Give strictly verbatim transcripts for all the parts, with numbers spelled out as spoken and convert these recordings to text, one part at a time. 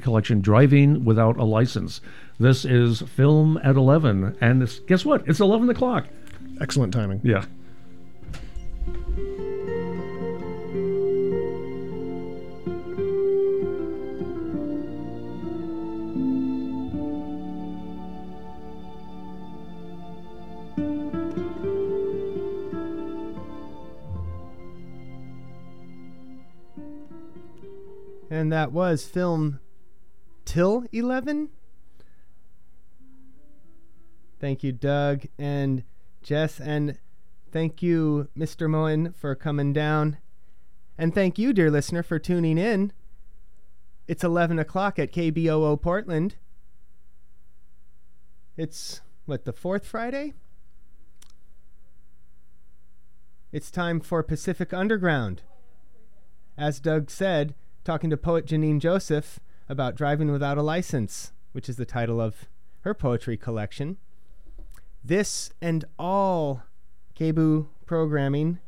collection, Driving Without a License. This is Film at eleven, and it's, guess what? It's eleven o'clock. Excellent timing. Yeah. And that was Film Till eleven. Thank you, Doug and Jess, and thank you, Mister Moen, for coming down. And thank you, dear listener, for tuning in. It's eleven o'clock at K B O O Portland. It's, what, the fourth Friday? It's time for Pacific Underground. As Doug said, talking to poet Janine Joseph about Driving Without a License, which is the title of her poetry collection. This and all K B O O programming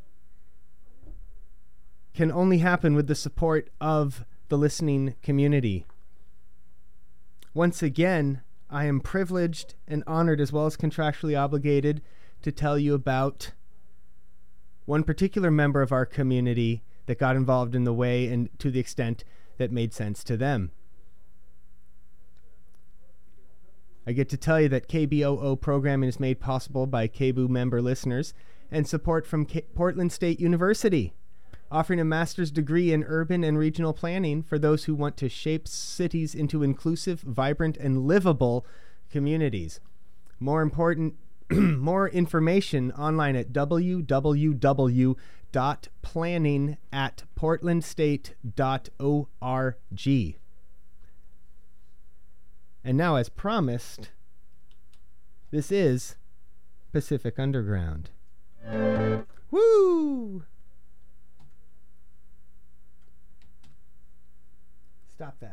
can only happen with the support of the listening community. Once again, I am privileged and honored, as well as contractually obligated, to tell you about one particular member of our community that got involved in the way and to the extent that made sense to them. I get to tell you that K B O O programming is made possible by K B O O member listeners and support from K- Portland State University, offering a master's degree in urban and regional planning for those who want to shape cities into inclusive, vibrant, and livable communities. More important, more information online at w w w dot planning at portland state dot org. And now, as promised, this is Pacific Underground. Woo! Stop that.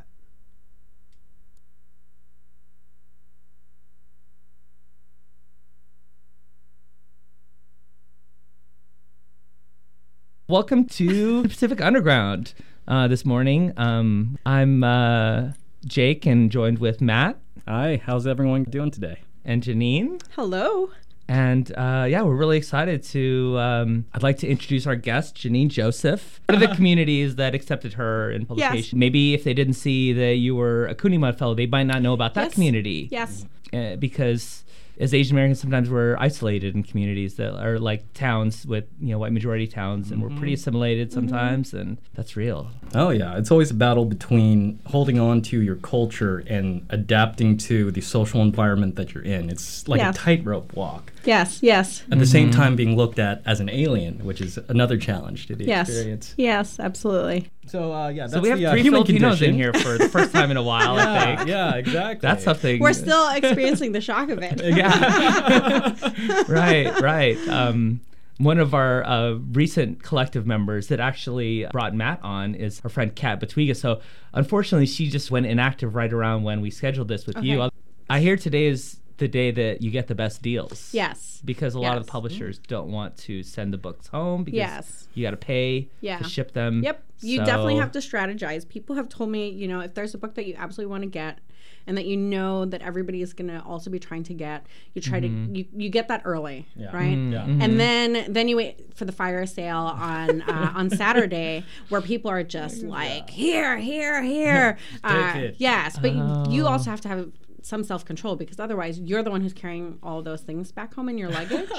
Welcome to Pacific Underground uh, this morning. Um, I'm uh, Jake and joined with Matt. Hi, how's everyone doing today? And Janine. Hello. And uh, yeah, we're really excited to, um, I'd like to introduce our guest, Janine Joseph. One of the communities that accepted her in publication. Yes. Maybe if they didn't see that you were a Cooney Mud Fellow, they might not know about that Yes. community. Yes. Uh, because as Asian Americans, sometimes we're isolated in communities that are like towns with, you know, white majority towns, and Mm-hmm. we're pretty assimilated sometimes, mm-hmm. and that's real. Oh yeah, it's always a battle between holding on to your culture and adapting to the social environment that you're in. It's like Yes. a tightrope walk. Yes, yes. At the same time being looked at as an alien, which is another challenge to the Yes. experience. Yes, absolutely. So uh, yeah, that's So we have the, uh, three human Filipinos condition. in here for the first time in a while, I yeah, think. yeah, exactly. That's something. We're still experiencing the shock of it. Yeah. right, right. Um, one of our uh, recent collective members that actually brought Matt on is our friend Kat Batwiga. So unfortunately, she just went inactive right around when we scheduled this with Okay. you. I hear today is the day that you get the best deals. Yes. Because a lot of Yes. publishers don't want to send the books home because Yes. you got to pay Yeah. to ship them. Yep. You So- definitely have to strategize. People have told me, you know, if there's a book that you absolutely want to get and that you know that everybody is going to also be trying to get, you try Mm-hmm. to, you, you get that early, Yeah. right? Yeah. And then then you wait for the fire sale on uh, on Saturday where people are just like, here, here, here. Uh, Take it. yes, but Oh. you also have to have some self-control because otherwise you're the one who's carrying all those things back home in your luggage.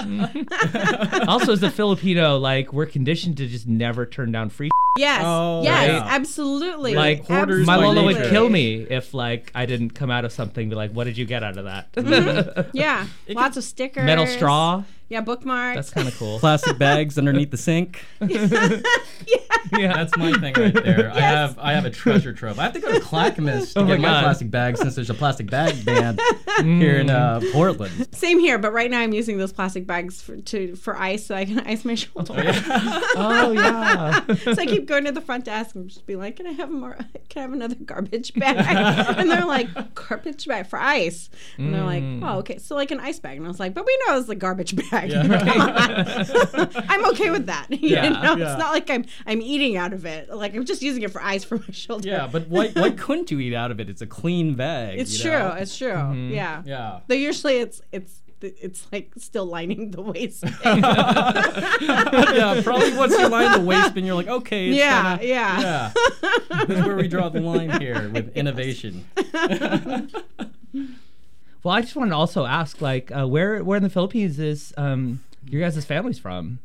Also, as a Filipino, like, we're conditioned to just never turn down free. Yes, Oh, yes, yeah. absolutely. Like, hoarders my by Lola would nature. kill me if, like, I didn't come out of something. Be like, what did you get out of that? Yeah, lots of stickers. Metal straw. Yeah, bookmarks. That's kind of cool. Plastic bags underneath the sink. Yeah. That's my thing right there. I have I have a treasure trove. I have to go to Clackamas to Oh my get my God. plastic bags since there's a plastic bag ban here in uh, Portland. Same here, but right now I'm using those plastic bags for, to for ice so I can ice my shoulder. Oh yeah. So I keep going to the front desk and just being like, "Can I have more? Can I have another garbage bag?" And they're like, "Garbage bag for ice?" And they're like, "Oh, okay." So like an ice bag, and I was like, "But we know it's a garbage bag." bag. Yeah. I'm okay with that. You Yeah. know, Yeah. it's not like I'm I'm eating out of it. Like I'm just using it for eyes for my shoulder. Yeah, but why why couldn't you eat out of it? It's a clean bag. it's you true. know? It's true. Yeah. Yeah. Though usually it's it's it's like still lining the waist. Yeah, probably once you line the waistband, you're like, okay, it's Yeah, kinda, yeah. yeah. This is where we draw the line here with innovation. Well, I just wanted to also ask, like, uh, where where in the Philippines is um, your guys' families from?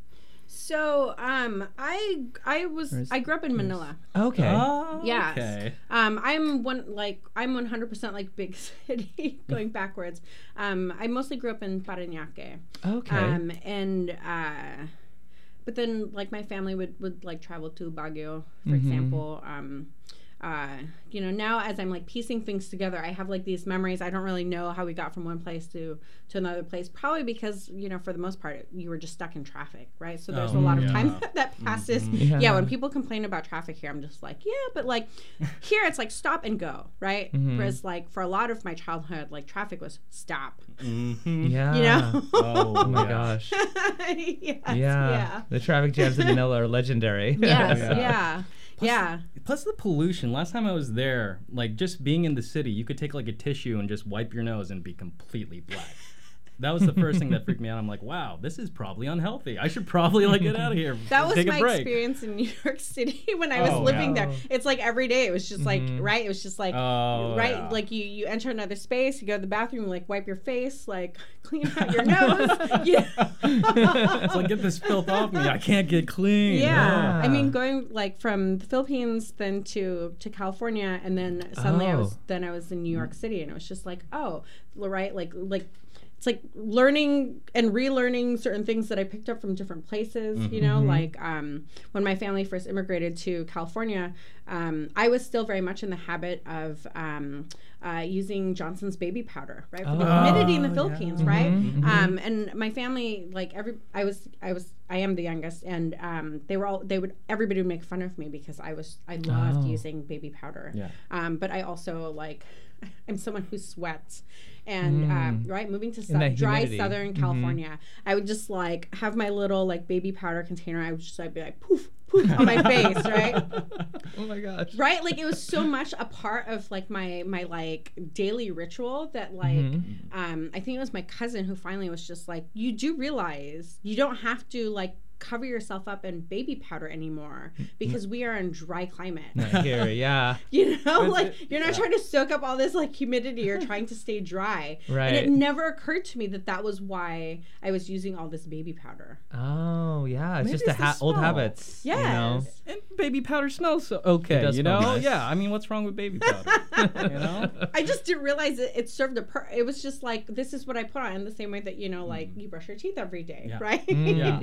So um I I was Where's- I grew up in Manila. Okay. Oh, Yes. okay. Um, I'm one like I'm one hundred percent like big city going backwards. Um, I mostly grew up in Parañaque. Okay. Um, and uh, but then like my family would would like travel to Baguio, for example. Um, uh, you know, now as I'm like piecing things together, I have like these memories. I don't really know how we got from one place to to another place. Probably because you know, for the most part, you were just stuck in traffic, right? So there's Oh, a lot of yeah. time that passes. Yeah. Yeah. When people complain about traffic here, I'm just like, yeah, but like here it's like stop and go, right? Whereas like for a lot of my childhood, like traffic was stop. Mm-hmm. Yeah. You know? Oh, Oh my yeah. gosh. yes, Yeah. yeah. The traffic jams in Manila are legendary. Yes, Yeah. yeah. Yeah. Plus the pollution. Last time I was there, like just being in the city, you could take like a tissue and just wipe your nose and be completely black. That was the first thing that freaked me out. I'm like, wow, this is probably unhealthy. I should probably like get out of here. That was take my a break. experience in New York City when I was Oh, living yeah. there. It's like every day it was just like right. It was just like Oh, right. yeah. Like you you enter another space, you go to the bathroom, like wipe your face, like clean out your nose. Yeah. It's like, get this filth off me. I can't get clean. Yeah. I Yeah. mean, going like from the Philippines then to to California, and then suddenly I was Oh. then I was in New York City, and it was just like, oh, right, like like it's like learning and relearning certain things that I picked up from different places. You know, like um, when my family first immigrated to California, um, I was still very much in the habit of um, uh, using Johnson's baby powder, right, for the Oh, humidity in the yeah. Philippines, right? Um, and my family, like every, I was, I was, I am the youngest, and um, they were all, they would, everybody would make fun of me because I was, I loved Oh. using baby powder. Yeah. Um, but I also like, I'm someone who sweats, and um, right, moving to In that sou- dry humidity. Southern California, I would just like have my little like baby powder container. I would just like be like poof poof on my face, right? Oh my gosh. Right, like it was so much a part of like my my like daily ritual that like um I think it was my cousin who finally was just like, you do realize you don't have to like cover yourself up in baby powder anymore because we are in dry climate. Not here, yeah. You know, like you're not trying to soak up all this like humidity. You're trying to stay dry. Right. And it never occurred to me that that was why I was using all this baby powder. Oh, yeah. It's Maybe just the it's the ha- old smell. habits. Yes. You know? And baby powder smells so okay, does you smell know? nice. Yeah, I mean, what's wrong with baby powder? you know? I just didn't realize it, it served a pur- it was just like, this is what I put on in the same way that, you know, like you brush your teeth every day, Yeah. right? Yeah.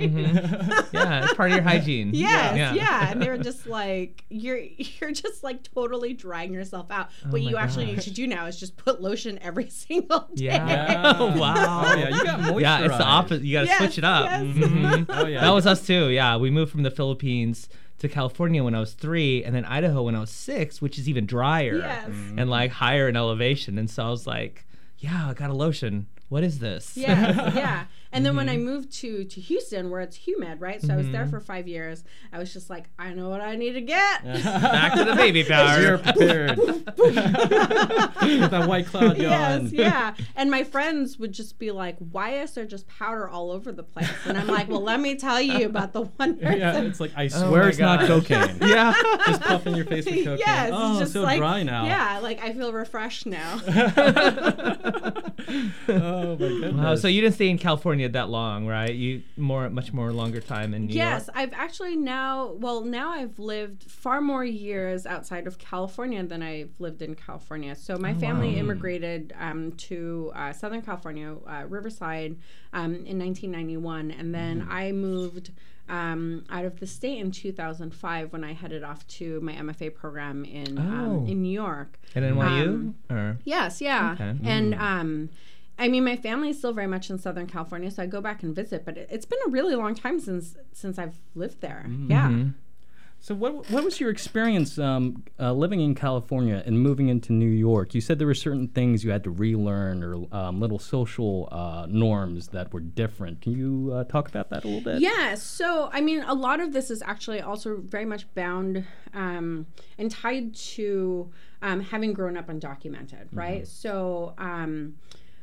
Yeah, it's part of your hygiene. Yes, yeah. Yeah. And they were just like, you're you're just like totally drying yourself out. what my you actually need gosh. to do now is just put lotion every single day. Yeah. Yeah. Oh, wow. Oh, yeah, you got moisturize. Yeah, it's the opposite. You got to Yes, switch it up. yes. Mhm. Oh, yeah. That was us too. Yeah, we moved from the Philippines to California when I was three, and then Idaho when I was six, which is even drier Yes. and like higher in elevation. And so I was like, yeah, I got a lotion. What is this? Yeah, yeah. And then when I moved to to Houston, where it's humid, right? So I was there for five years. I was just like, I know what I need to get. Back to the baby powder. You're prepared. Get that white cloud going. Yes, yeah. And my friends would just be like, why is there just powder all over the place? And I'm like, well, let me tell you about the wonders. Yeah, of- it's like, I Oh swear my it's not gosh. cocaine. Yeah. Just puff in your face with cocaine. Yes, it's oh, just so like, dry now. Yeah, like I feel refreshed now. Oh, my goodness. Wow, so you didn't stay in California that long, right? You more, much more longer time in New Yes, York. I've actually now, well, now I've lived far more years outside of California than I've lived in California. So my family immigrated um, to uh, Southern California, uh, Riverside, um, in nineteen ninety-one. And then I moved um, out of the state in two thousand five when I headed off to my M F A program in, um, Oh. in New York. At N Y U? Um, or Yes, yeah. Okay. And um I mean my family is still very much in Southern California, so I go back and visit, but it, it's been a really long time since since I've lived there. Yeah. Mhm. So what what was your experience um, uh, living in California and moving into New York? You said there were certain things you had to relearn or um, little social uh, norms that were different. Can you uh, talk about that a little bit? Yeah, so I mean, a lot of this is actually also very much bound um, and tied to um, having grown up undocumented, right? Mm-hmm. So um,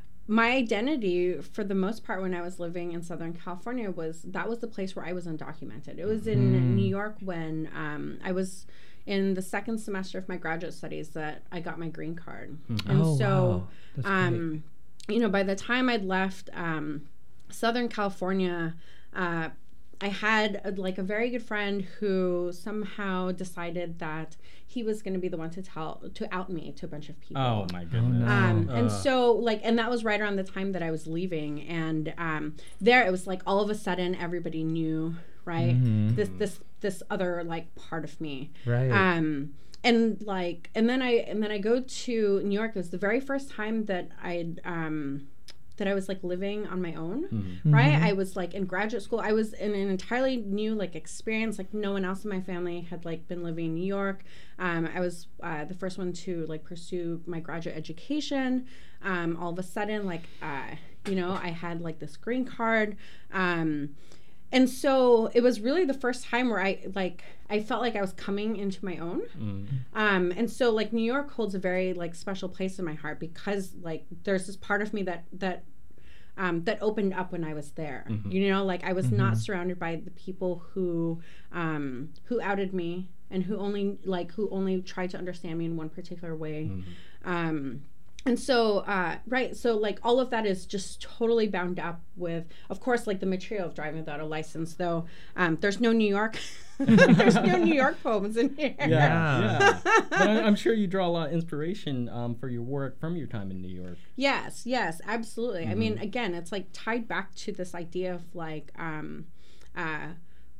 my identity, for the most part, when I was living in Southern California, was that was the place where I was undocumented. It was in mm. New York when um, I was in the second semester of my graduate studies that I got my green card. Mm-hmm. And oh, so, wow. um, you know, by the time I'd left um, Southern California, uh, I had a, like a very good friend who somehow decided that he was going to be the one to tell to out me to a bunch of people. Oh my goodness! Um, uh. And so like, and that was right around the time that I was leaving, and um, there it was like all of a sudden everybody knew, right? Mm-hmm. This this this other like part of me, right? Um, and like, and then I and then I go to New York. It was the very first time that I'd. Um, that I was like living on my own, mm-hmm. right? Mm-hmm. I was like in graduate school. I was in an entirely new like experience. Like no one else in my family had like been living in New York. Um, I was uh, the first one to like pursue my graduate education. Um, all of a sudden, like, uh, you know, I had like this green card. Um, and so it was really the first time where I like, I felt like I was coming into my own. Mm. Um, and so like New York holds a very like special place in my heart because like there's this part of me that, that, um, that opened up when I was there, mm-hmm. you know, like I was mm-hmm. not surrounded by the people who, um, who outed me and who only like, who only tried to understand me in one particular way. Mm-hmm. Um, And so, uh, right, so like all of that is just totally bound up with, of course, like the material of driving without a license, though um, there's no New York, there's no New York poems in here. Yeah, yeah. But I'm sure you draw a lot of inspiration um, for your work from your time in New York. Yes, yes, absolutely. Mm-hmm. I mean, again, it's like tied back to this idea of like, um, uh,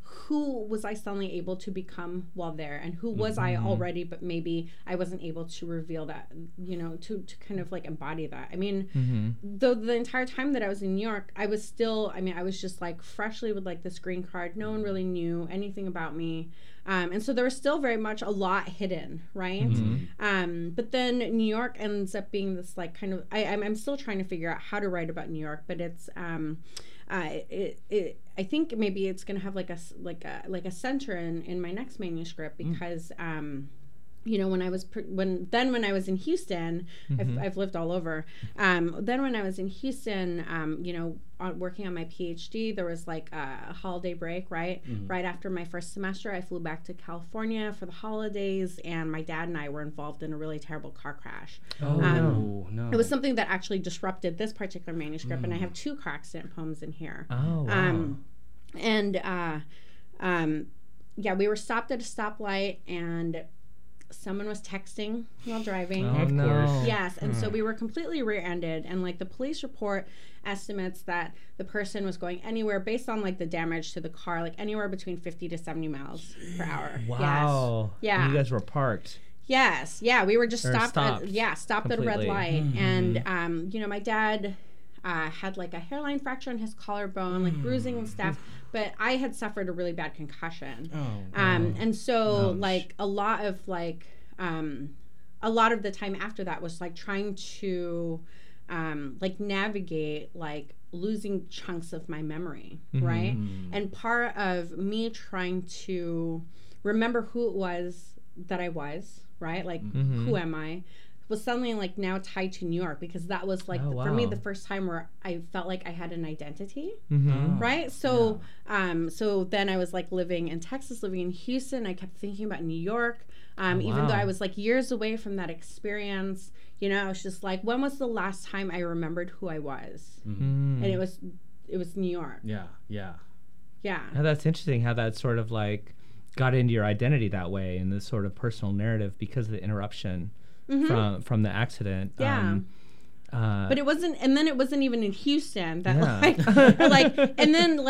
who was I suddenly able to become while there, and who was mm-hmm. I already, but maybe I wasn't able to reveal that, you know, to, to kind of like embody that. I mean, mm-hmm. though the entire time that I was in New York, I was still, I mean, I was just like freshly with like this green card. No one really knew anything about me. Um, and so there was still very much a lot hidden, right? Mm-hmm. Um, but then New York ends up being this like kind of, I, I'm, I'm still trying to figure out how to write about New York, but it's, um, Uh, it, it, I think maybe it's gonna have like a like a like a center in, in my next manuscript because mm. um, you know when I was pr- when then when I was in Houston, mm-hmm. I've, I've lived all over. Um, then when I was in Houston, um, you know, on, working on my PhD, there was like a, a holiday break, right? Mm-hmm. Right after my first semester, I flew back to California for the holidays, and my dad and I were involved in a really terrible car crash. Oh um, no, no! It was something that actually disrupted this particular manuscript, mm. and I have two car accident poems in here. Oh wow! Um, and uh, um, yeah, we were stopped at a stoplight, and someone was texting while driving. Oh, of no. course. Yes, and mm. so we were completely rear-ended, and like the police report estimates that the person was going anywhere based on like the damage to the car, like anywhere between fifty to seventy miles per hour. Wow. Yes. Yeah. And you guys were parked. Yes. Yeah, we were just or stopped. stopped. At, yeah, stopped Completely. at a red light, mm-hmm. and um, you know, my dad uh, had like a hairline fracture on his collarbone, like mm. bruising and stuff. But I had suffered a really bad concussion. Oh. Um, and so Ouch. like a lot of like. Um, a lot of the time after that was like trying to um, like navigate like losing chunks of my memory, mm-hmm. right? And part of me trying to remember who it was that I was, right? Like mm-hmm. who am I? Was suddenly like now tied to New York because that was like oh, the, wow. for me the first time where I felt like I had an identity, mm-hmm. right? So, yeah. um, so then I was like living in Texas, living in Houston. I kept thinking about New York, um, oh, wow. even though I was like years away from that experience. You know, I was just like, when was the last time I remembered who I was? Mm-hmm. And it was, it was New York. Yeah, yeah, yeah. Oh, that's interesting how that sort of like got into your identity that way in this sort of personal narrative because of the interruption. Mm-hmm. From from the accident, yeah. Um, uh, but it wasn't, and then it wasn't even in Houston that yeah. like, like, and then like,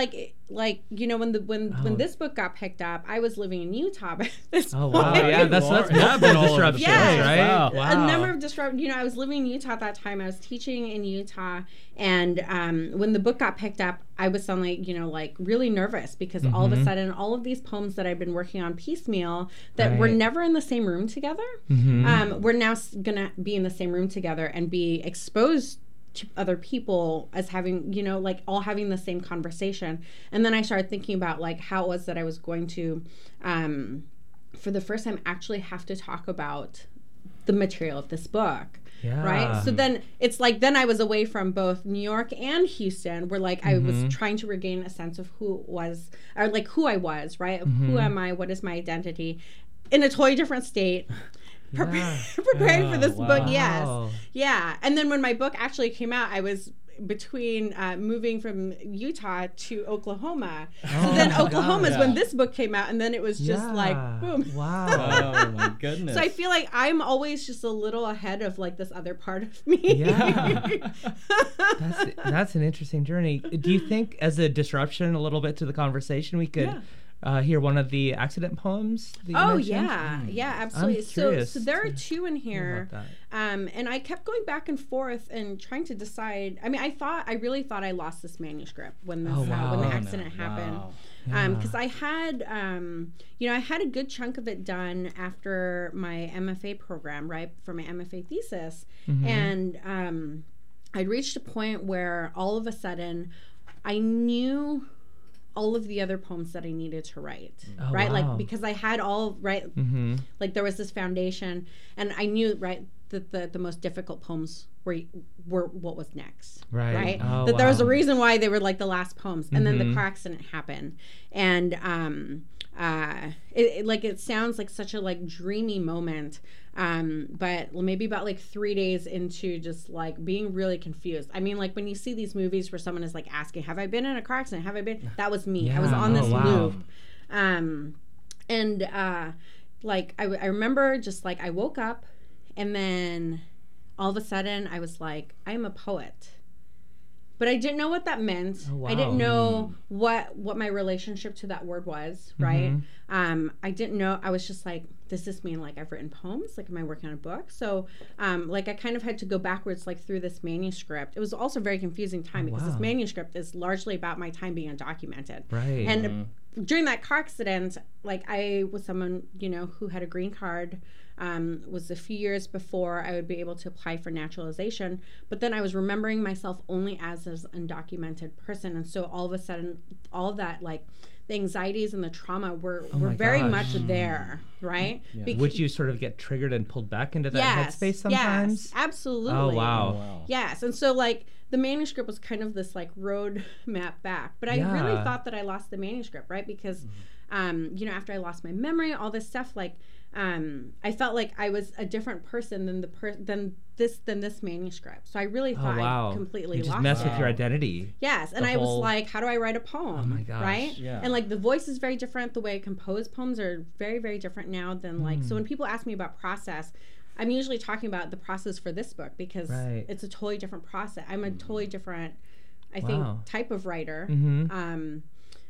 like, you know, when the when Oh. when this book got picked up, I was living in Utah by this Oh wow, point. yeah, that's that's You have been all over the disruptions, place. right? Wow. A number of disrupt. You know, I was living in Utah at that time. I was teaching in Utah, and um, when the book got picked up, I was suddenly, you know, like really nervous because all of a sudden, all of these poems that I'd been working on piecemeal that were Right. never in the same room together, Mhm. um, we're now s- gonna be in the same room together and be exposed to other people as having, you know, like all having the same conversation. And then I started thinking about like how it was that I was going to, um, for the first time, actually have to talk about the material of this book. Yeah. Right. So then it's like then I was away from both New York and Houston, where like I Mm-hmm. was trying to regain a sense of who was or like who I was, right? Of Mm-hmm. who am I? What is my identity? In a totally different state. Pre- Yeah. preparing for Oh, this wow. book, yes. Wow. Yeah. And then when my book actually came out, I was between uh, moving from Utah to Oklahoma. so Oh then my Oklahoma is God. when this book came out, and then it was just Yeah. like boom. Wow. Oh my goodness. So I feel like I'm always just a little ahead of like this other part of me. Yeah. That's that's an interesting journey. Do you think, as a disruption, a little bit to the conversation, we could Yeah. uh, hear one of the accident poems? That you Oh mentioned? yeah, yeah, absolutely. So, curious so there are to two in hear here, about um, and I kept going back and forth and trying to decide. I mean, I thought I really thought I lost this manuscript when this Oh, uh, when wow. the Oh, no. accident happened. Wow. Um, Yeah. because I had, um, you know, I had a good chunk of it done after my M F A program, right, for my M F A thesis, Mm-hmm. and um, I'd reached a point where all of a sudden I knew all of the other poems that I needed to write, Oh, right, wow. like because I had all right, Mm-hmm. like there was this foundation, and I knew right that the the most difficult poems were were what was next, Right. right? Oh, that there was a wow. reason why they were like the last poems, and then the Mhm. car accident happened, and um, uh, it, it like it sounds like such a like dreamy moment, um, but maybe about like three days into just like being really confused. I mean, like when you see these movies where someone is like asking, "Have I been in a car accident? Have I been?" That was me. I was Yeah. on this Oh, wow. loop, um, and uh, like I, I remember just like I woke up. And then all of a sudden I was like, I am a poet. But I didn't know what that meant. Oh, wow. I didn't know what what my relationship to that word was, right? Mhm. Um, I didn't know. I was just like, does this mean like I've written poems? Like, am I working on a book? So, um, like, I kind of had to go backwards, like through this manuscript. It was also a very confusing time because wow. this manuscript is largely about my time being undocumented. Right. And during that car accident, like I was someone, you know, who had a green card, um, was a few years before I would be able to apply for naturalization. But then I was remembering myself only as an undocumented person. And so all of a sudden, all of that, like the anxieties and the trauma were, Oh were my very gosh. much there, right? Yeah. Bec- Would you sort of get triggered and pulled back into that yes, headspace sometimes? Yes, absolutely. Oh, wow. Wow. Yes, and so like the manuscript was kind of this like road map back, but I really Yeah. thought that I lost the manuscript, right? Because, um, you know, after I lost my memory, all this stuff, like, um, I felt like I was a different person than the per than this than this manuscript. So I really Oh, thought wow. I completely You just lost messed it. with your identity. Yes, and the I was whole- like, how do I write a poem? Oh my gosh. Right? Yeah. And like the voice is very different. The way I compose poems are very, very different now than like. Hmm. So when people ask me about process, I'm usually talking about the process for this book because Right. it's a totally different process. I'm a totally different, I think, Wow. type of writer. Mm-hmm. Um,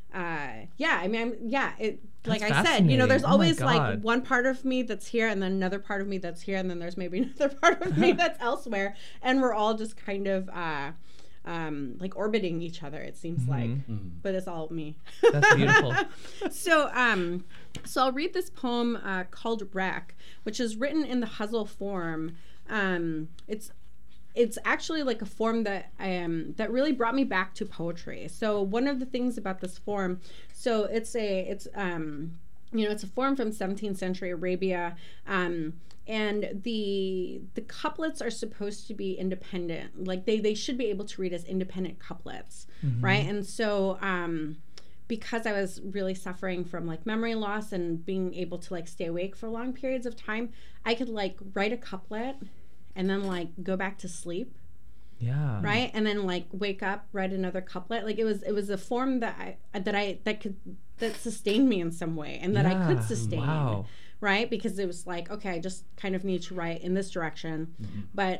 uh, yeah, I mean, I'm, yeah, it, like That's I said, you know, there's fascinating. Oh my always like God. one part of me that's here and then another part of me that's here and then there's maybe another part of me that's elsewhere. And we're all just kind of, uh, um, like orbiting each other, it seems like, but it's all me. Mm-hmm. That's beautiful. so, um, so I'll read this poem uh, called Wreck, which is written in the Hustle form. Um, it's it's actually like a form that um that really brought me back to poetry. So one of the things about this form, so it's a it's um you know it's a form from seventeenth century Arabia. Um, and the the couplets are supposed to be independent, like they they should be able to read as independent couplets, right? And so um because I was really suffering from like memory loss and being able to like stay awake for long periods of time, I could like write a couplet and then like go back to sleep, Yeah. right? And then like wake up, write another couplet. Like it was it was a form that I that I that could that sustained me in some way and that I could Yeah. sustain. Wow. Right? Because it was like, okay, I just kind of need to write in this direction. But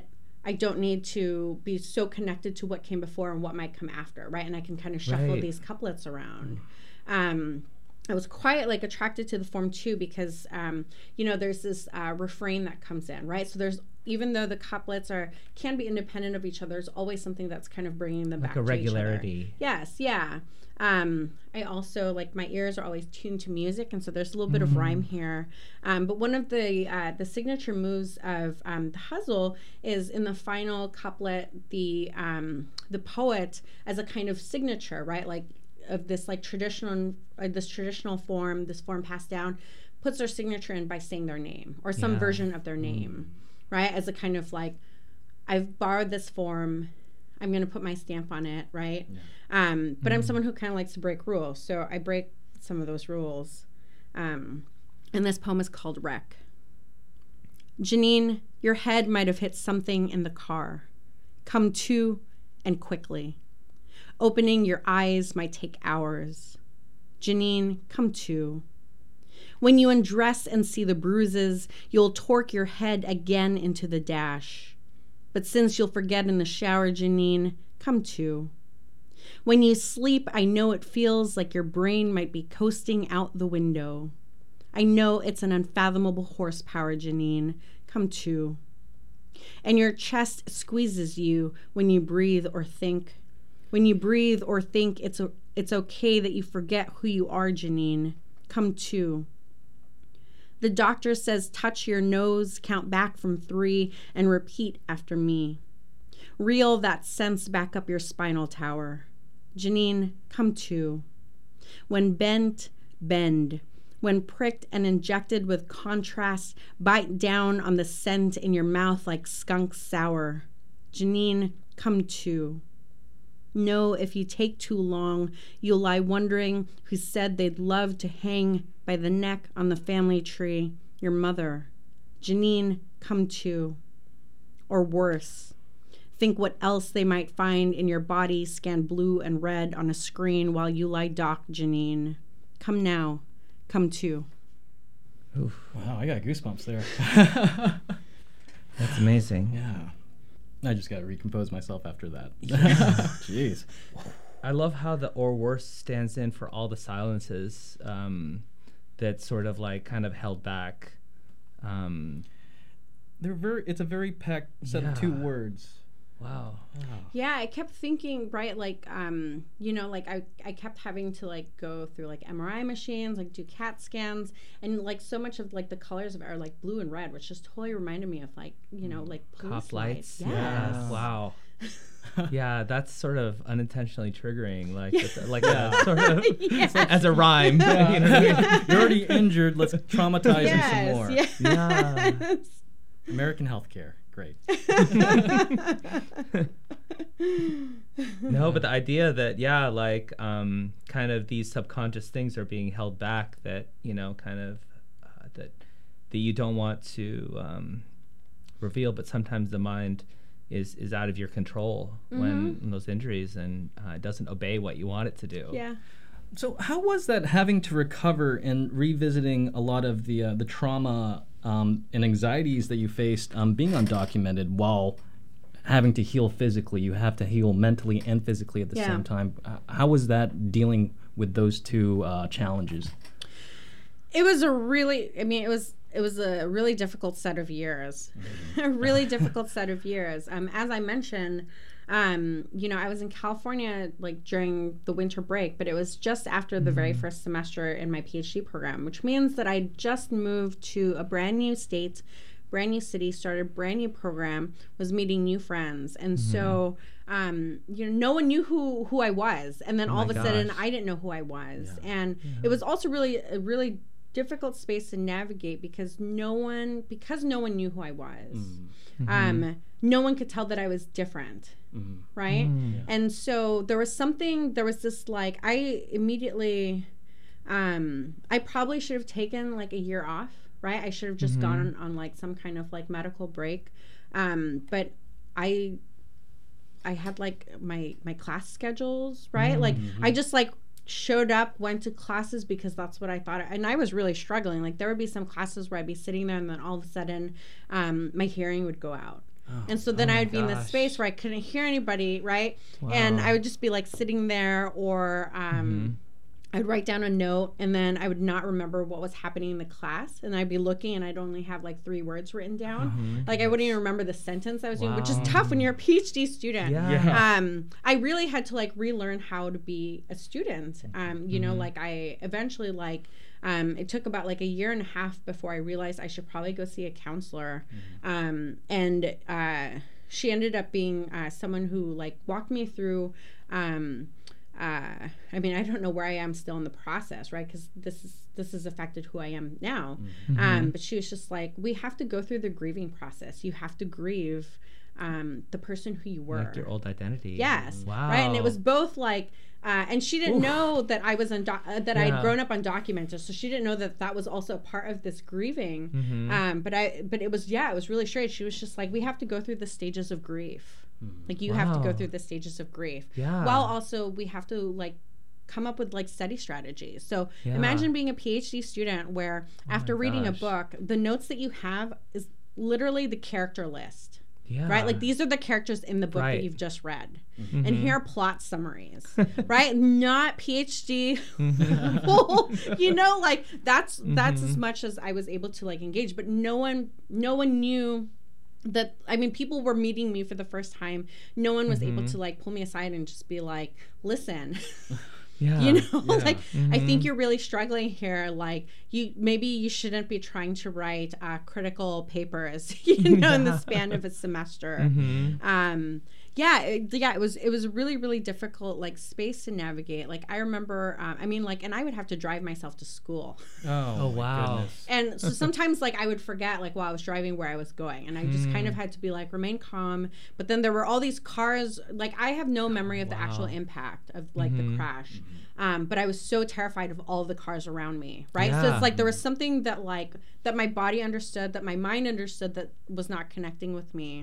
I don't need to be so connected to what came before and what might come after, right? And I can kind of shuffle Right. these couplets around. Um, I was quite like attracted to the form too because, um, you know, there's this uh, refrain that comes in, right? So there's, even though the couplets are can be independent of each other, there's always something that's kind of bringing them Like back a to each other. regularity. Yes, yeah. Um, I also, like, my ears are always tuned to music, and so there's a little bit of rhyme here. Um, but one of the uh, the signature moves of um, the Huzzle is in the final couplet, the um, the poet, as a kind of signature, right? Like, of this, like, traditional, uh, this traditional form, this form passed down, puts their signature in by saying their name, or some Yeah. version of their name, right? As a kind of, like, I've borrowed this form, I'm going to put my stamp on it, right? Yeah. Um, but mm. I'm someone who kind of likes to break rules, so I break some of those rules. Um, and this poem is called Wreck. Janine, your head might have hit something in the car. Come to and quickly. Opening your eyes might take hours. Janine, come to. When you undress and see the bruises, you'll torque your head again into the dash. But since you'll forget in the shower, Janine, come to. When you sleep, I know it feels like your brain might be coasting out the window. I know it's an unfathomable horsepower, Janine. Come to. And your chest squeezes you when you breathe or think. When you breathe or think, it's a, it's okay that you forget who you are, Janine. Come to. The doctor says touch your nose, count back from three, and repeat after me. Reel that sense back up your spinal tower. Janine, come to. When bent, bend. When pricked and injected with contrast, bite down on the scent in your mouth like skunk sour. Janine, come to. Know if you take too long, you'll lie wondering who said they'd love to hang by the neck on the family tree, your mother. Janine, come to. Or worse, think what else they might find in your body scanned blue and red on a screen while you lie docked, Janine. Come now, come to. Oof. Wow, I got goosebumps there. That's amazing. Yeah. I just got to recompose myself after that. Jeez. I love how the or worse stands in for all the silences um, that sort of like kind of held back. Um, They're very. It's a very packed set yeah. of two words. Wow. Wow. Yeah, I kept thinking, right, like, um, you know, like I, I kept having to like go through like M R I machines, like do CAT scans, and like so much of like the colors of it are like blue and red, which just totally reminded me of like, you know, like police Cop lights. Yes. Yes. Wow. Yeah, that's sort of unintentionally triggering, like it's, like a sort of Yes. as a rhyme. Yeah. You know what I mean? You're already injured. Let's traumatize Yes, him some more. yes. Yeah. American healthcare. Great. No, but the idea that yeah, like um, kind of these subconscious things are being held back that you know, kind of uh, that that you don't want to um, reveal, but sometimes the mind is is out of your control mm-hmm. when, when those injuries and uh, it doesn't obey what you want it to do. Yeah. So how was that having to recover and revisiting a lot of the uh, the trauma um, and anxieties that you faced um, being undocumented while having to heal physically? You have to heal mentally and physically at the yeah. same time. Uh, how was that dealing with those two uh, challenges? It was a really, I mean, it was it was a really difficult set of years. Mm-hmm. a really difficult set of years. Um, as I mentioned, um, you know, I was in California like during the winter break, but it was just after mm-hmm. the very first semester in my PhD program, which means that I just moved to a brand new state, brand new city, started a brand new program, was meeting new friends. And mm-hmm. so, um, you know, no one knew who, who I was. And then oh all of a gosh. sudden I didn't know who I was. Yeah. And yeah. it was also really, a really difficult space to navigate because no one, because no one knew who I was. Mm-hmm. Um, no one could tell that I was different. Mm-hmm. Right. Mm, yeah. And so there was something, there was this like, I immediately, um, I probably should have taken like a year off. Right. I should have just mm-hmm. gone on, on like some kind of like medical break. Um, but I, I had like my, my class schedules, right? Mm-hmm. Like I just like showed up, went to classes because that's what I thought. And I was really struggling. Like there would be some classes where I'd be sitting there and then all of a sudden, um, my hearing would go out. And so then Oh I my would be in this gosh. space where I couldn't hear anybody, right? And Wow. I would just be like sitting there, or um, I'd write down a note, and then I would not remember what was happening in the class. And I'd be looking, and I'd only have like three words written down. Like I wouldn't even remember the sentence I was doing, which is Wow. tough when you're a PhD student. Yeah. Yeah. Um, I really had to like relearn how to be a student. Um, you know, like I eventually like um, it took about like a year and a half before I realized I should probably go see a counselor. Um, and uh, she ended up being uh, someone who like walked me through. Um, uh, I mean, I don't know where I am still in the process, right? Because this is this has affected who I am now. Um, but she was just like, we have to go through the grieving process. You have to grieve um, the person who you were. Like your old identity. Yes. Wow. Right. And it was both like, uh, and she didn't know that I was undo- uh, that I Yeah. had grown up undocumented, so she didn't know that that was also a part of this grieving. Mm-hmm. Um, but I, but it was yeah, it was really straight. She was just like, we have to go through the stages of grief. Like you have to go Wow. through the stages of grief. Yeah. While also we have to like come up with like study strategies. So Yeah. imagine being a PhD student where after reading a gosh. book, the notes that you have is literally the character list. Yeah. Right? Like these are the characters in the book Right. that you've just read. Mm-hmm. And here are plot summaries. Right? Not PhD. Mm-hmm. full, you know, like that's that's as much as I was able to like engage. But no one no one knew that I mean people were meeting me for the first time. No one was able to like pull me aside and just be like, listen. Yeah. You know, like I think you're really struggling here. Like you, maybe you shouldn't be trying to write uh, critical papers, you know, in the span of a semester. Mm-hmm. Um, yeah, it, yeah, it was it was a really really difficult like space to navigate. Like I remember, um, I mean, like, and I would have to drive myself to school, Oh, Oh, my wow. goodness. and so sometimes like I would forget like while I was driving where I was going, and I just kind of Hmm. had to be like remain calm. But then there were all these cars. Like I have no memory of the actual wow. impact of like Mhm. the crash. Um, but I was so terrified of all the cars around me, right? So Yeah. it's like there was something that like that my body understood, that my mind understood, that was not connecting with me.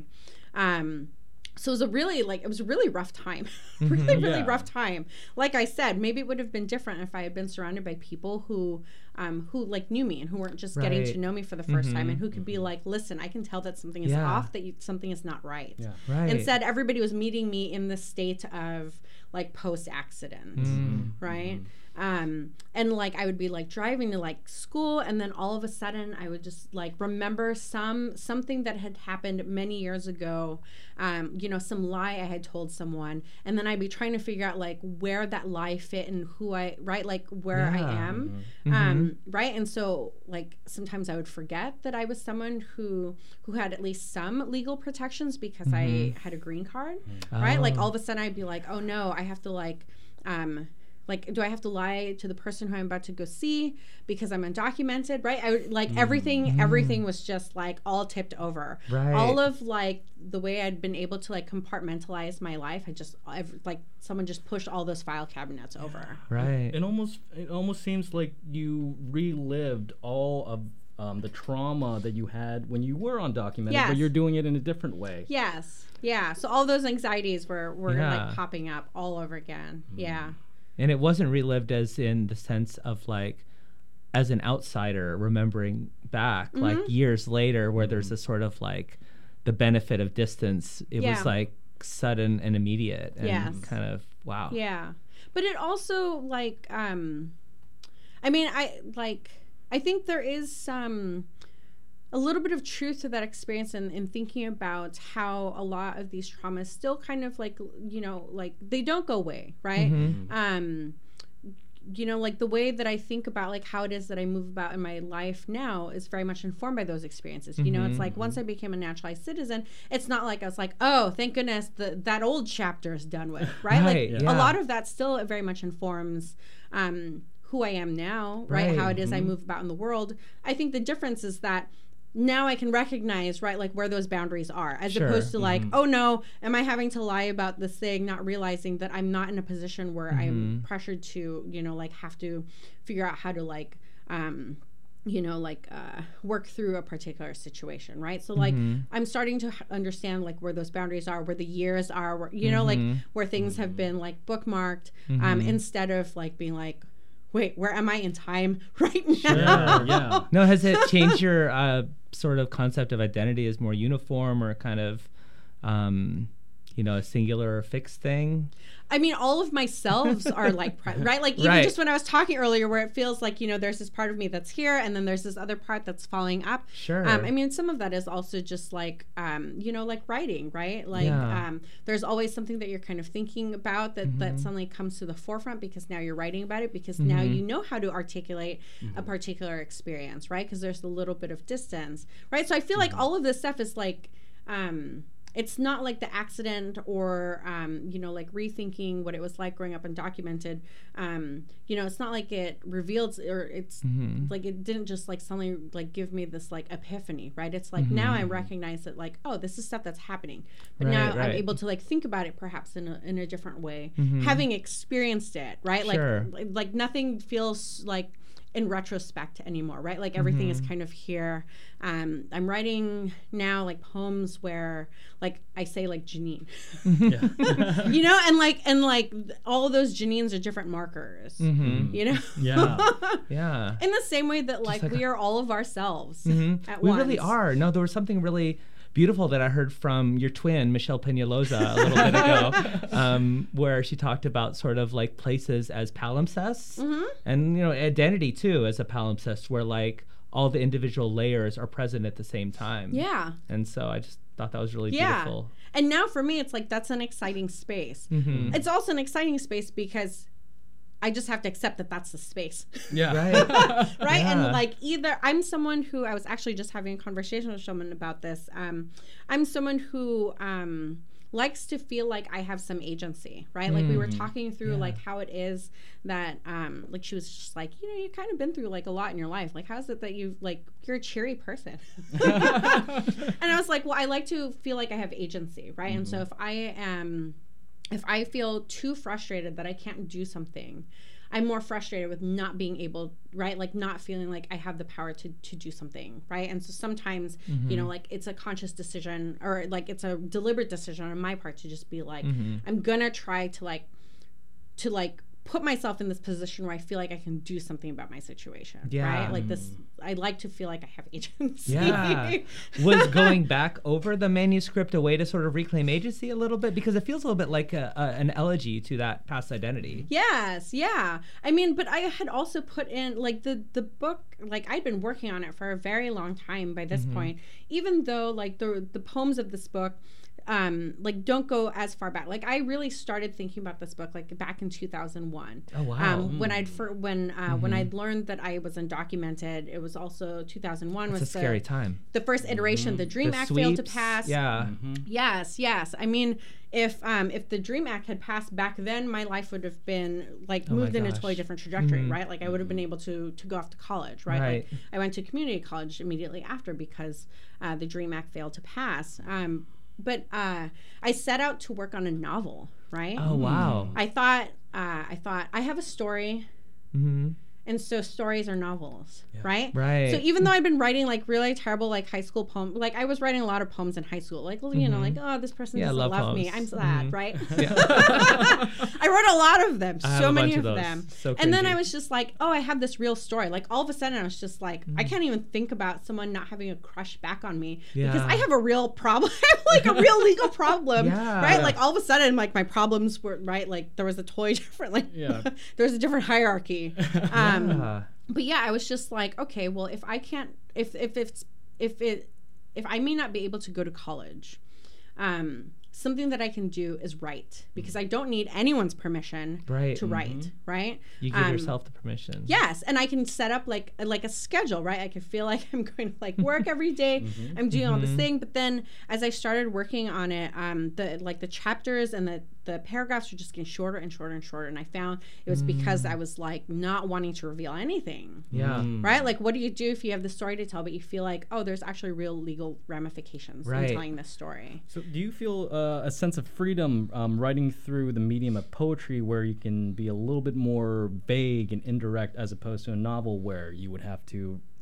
Um, so it was a really like it was a really rough time, really really Yeah. rough time. Like I said, maybe it would have been different if I had been surrounded by people who, um, who like knew me and who weren't just getting Right. to know me for the 1st time, and who could be like, listen, I can tell that something is Yeah. off, that you, something is not right. Yeah. Right. Instead, everybody was meeting me in the state of like post accident, Mm. right? Um, and like I would be like driving to like school, and then all of a sudden I would just like remember some something that had happened many years ago, um, you know, some lie I had told someone, and then I'd be trying to figure out like where that lie fit and who I right like where I Yeah. am, Mhm. um, right? And so like sometimes I would forget that I was someone who who had at least some legal protections because I had a green card, right? Like Oh. all of a sudden I'd be like, oh no, I have to like, um, like, do I have to lie to the person who I'm about to go see because I'm undocumented, right? I would- like everything, everything was just like all tipped over. Right. All of like the way I'd been able to like compartmentalize my life, I just I've, like someone just pushed all those file cabinets over. Right. It almost it almost seems like you relived all of um, the trauma that you had when you were undocumented, Yes. but you're doing it in a different way. Yes, yeah. So all those anxieties were were Yeah. like popping up all over again. Yeah. And it wasn't relived as in the sense of like, as an outsider remembering back, Mm-hmm. like years later, where there's this sort of like the benefit of distance. It Yeah. was like sudden and immediate, and Yes. kind of wow. Yeah. But it also like um I mean I like I think there is some a little bit of truth to that experience in, in thinking about how a lot of these traumas still kind of like you know like they don't go away, right? Mhm. Um you know, like the way that I think about like how it is that I move about in my life now is very much informed by those experiences. You know, it's like once I became a naturalized citizen, it's not like I was like, oh, thank goodness the, that old chapter is done with, right? Right, Like yeah. a lot of that still very much informs um, who I am now, right? Right. How it is I move about in the world. I think the difference is that now I can recognize, right, like where those boundaries are, as Sure. opposed to like, oh no, am I having to lie about this thing, not realizing that I'm not in a position where I'm pressured to, you know, like have to figure out how to like, um, you know, like uh, work through a particular situation, right? So like, I'm starting to h- understand like where those boundaries are, where the years are, where, you know, like where things have been like bookmarked, um, instead of like being like, wait, where am I in time right now? Yeah, yeah. No, has it changed your uh, sort of concept of identity as more uniform or kind of, um, you know, a singular or fixed thing? I mean, all of my selves are like, pri- right? Like, even Right. just when I was talking earlier, where it feels like, you know, there's this part of me that's here, and then there's this other part that's falling up. Sure. Um, I mean, some of that is also just like, um, you know, like writing, right? Like, Yeah. um, there's always something that you're kind of thinking about that, Mm-hmm. that suddenly comes to the forefront because now you're writing about it, because now Mm-hmm. you know how to articulate a particular experience, right? Because there's a little bit of distance, right? So I feel like all of this stuff is like, um, it's not like the accident or, um, you know, like rethinking what it was like growing up undocumented. Um, you know, it's not like it revealed or it's Mm-hmm. like it didn't just like suddenly like give me this like epiphany, right? It's like now I recognize that like, oh, this is stuff that's happening. But Right, now I'm right. able to like think about it perhaps in a, in a different way, having experienced it, right? Sure. Like, like nothing feels like in retrospect anymore, right? Like everything is kind of here. Um, I'm writing now like poems where like I say like Janine, Yeah. you know, and like and like th- all of those Janines are different markers, Mm-hmm. you know. Yeah. Yeah. In the same way that like, like we are all of ourselves Mhm. at We once. really are. No, there was something really beautiful that I heard from your twin, Michelle Peñalosa, a little bit ago, um, where she talked about sort of like places as palimpsests Mm-hmm. and, you know, identity too as a palimpsest where like all the individual layers are present at the same time. Yeah. And so I just thought that was really Yeah. beautiful. And now for me, it's like that's an exciting space. Mhm. It's also an exciting space because I just have to accept that that's the space. Yeah. Right. Right. Yeah. And like either I'm someone who I was actually just having a conversation with someone about this. Um, I'm someone who um, likes to feel like I have some agency, right? Like we were talking through Yeah. like how it is that um, like she was just like, you know, you've kind of been through like a lot in your life. Like how is it that you like you're a cheery person? And I was like, well, I like to feel like I have agency, right? And so if I am if I feel too frustrated that I can't do something, I'm more frustrated with not being able, right? Like not feeling like I have the power to to do something, right? And so sometimes, you know, like it's a conscious decision or like it's a deliberate decision on my part to just be like, I'm gonna try to like, to like put myself in this position where I feel like I can do something about my situation, Yeah. right? Like this, I like to feel like I have agency. Yeah. Was going back over the manuscript a way to sort of reclaim agency a little bit? Because it feels a little bit like a, a, an elegy to that past identity. Yes, yeah. I mean, but I had also put in like the the book, like I'd been working on it for a very long time by this point, even though like the the poems of this book um like don't go as far back. Like I really started thinking about this book like back in two thousand one. Oh, wow. Um when I'd for, when uh when I'd learned that I was undocumented. It was also two thousand one It's was a scary the, time. the first iteration of the Dream The Act failed to sweeps, pass. Yeah. Yes, yes. I mean, if um if the Dream Act had passed back then, my life would have been like Oh my moved in a gosh. totally different trajectory, Mhm. right? Like I would have been able to to go off to college, right? Right. Like I went to community college immediately after because uh, the Dream Act failed to pass. Um, but uh, I set out to work on a novel, right? Oh, wow. I thought uh, I thought I have a story. Mm-hmm. And so stories are novels, right? Right. So even though I'd been writing like really terrible like high school poems, like I was writing a lot of poems in high school, like you know, like oh this person Yeah, doesn't love love me, poems. I'm sad, Mhm. right? I wrote a lot of them, I have so a many bunch of, of those. them, So and then cringy. I was just like, oh, I have this real story. Like all of a sudden, I was just like, I can't even think about someone not having a crush back on me because Yeah. I have a real problem, I have like a real legal problem, Yeah. right? Like all of a sudden, like my problems were right, like there was a totally different, like Yeah. there was a different hierarchy. Um, Yeah. but yeah, I was just like, okay, well, if I can't, if if it's if it if I may not be able to go to college, um, something that I can do is write because I don't need anyone's permission Right. to write, right? You give Um, yourself the permission. Yes, and I can set up like like a schedule, right? I can feel like I'm going to like work every day. I'm doing all this thing, but then as I started working on it, um, the like the chapters and the the paragraphs were just getting shorter and shorter and shorter, and I found it was because I was like not wanting to reveal anything. Yeah. Right? Like, what do you do if you have the story to tell, but you feel like, oh, there's actually real legal ramifications Right. in telling this story? So, do you feel uh, a sense of freedom um, writing through the medium of poetry where you can be a little bit more vague and indirect as opposed to a novel where you would have to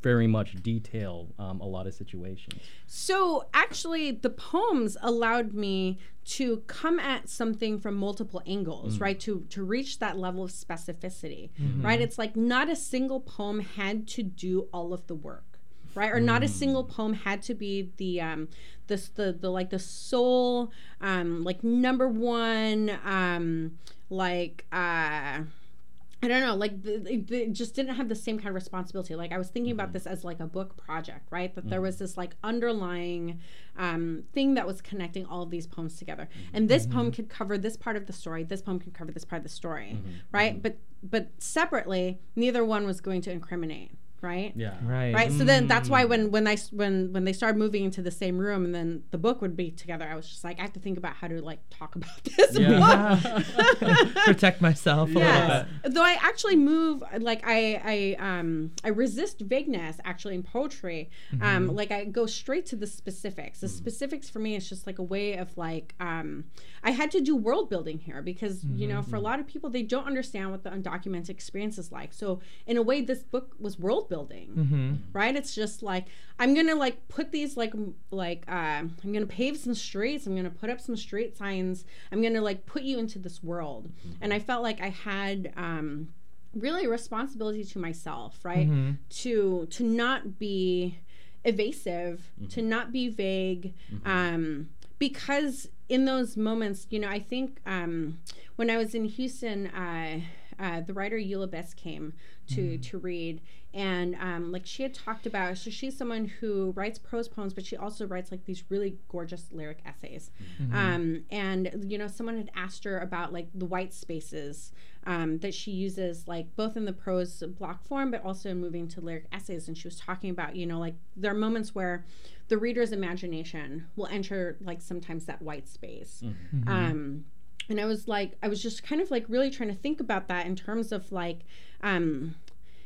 very much detail um, a lot of situations. So actually, the poems allowed me to come at something from multiple angles, mm. right? To to reach that level of specificity, mm-hmm. right? It's like not a single poem had to do all of the work, right? Or mm. not a single poem had to be the um, the the, the like the sole um, like number one um, like. Uh, I don't know, like, it just didn't have the same kind of responsibility. Like, I was thinking mm-hmm. about this as, like, a book project, right? That mm-hmm. there was this, like, underlying um, thing that was connecting all of these poems together. Mm-hmm. And this mm-hmm. poem could cover this part of the story. This poem could cover this part of the story, mm-hmm. right? Mm-hmm. But but separately, neither one was going to incriminate. Right. Yeah. Right. Right. So then that's why when when I when when they started moving into the same room and then the book would be together, I was just like, I have to think about how to like talk about this yeah. book. Protect myself a yes. little bit. Though I actually move like I I um I resist vagueness actually in poetry. Mm-hmm. Um like I go straight to the specifics. The mm-hmm. specifics for me is just like a way of like um I had to do world building here because mm-hmm. you know for a lot of people they don't understand what the undocumented experience is like. So in a way this book was world building, mm-hmm. right? It's just like I'm gonna like put these like like uh, I'm gonna pave some streets, I'm gonna put up some street signs, I'm gonna like put you into this world. Mm-hmm. And I felt like I had um, really a responsibility to myself, right? Mm-hmm. To to not be evasive, mm-hmm. to not be vague, mm-hmm. um, because in those moments, you know, I think um, when I was in Houston, uh, uh, the writer Eula Bess came to mm-hmm. to read. And um, like she had talked about, so she's someone who writes prose poems, but she also writes like these really gorgeous lyric essays. Mm-hmm. Um, and, you know, someone had asked her about like the white spaces um, that she uses, like both in the prose block form, but also in moving to lyric essays. And she was talking about, you know, like there are moments where the reader's imagination will enter like sometimes that white space. Mm-hmm. Um, and I was like, I was just kind of like really trying to think about that in terms of like, um,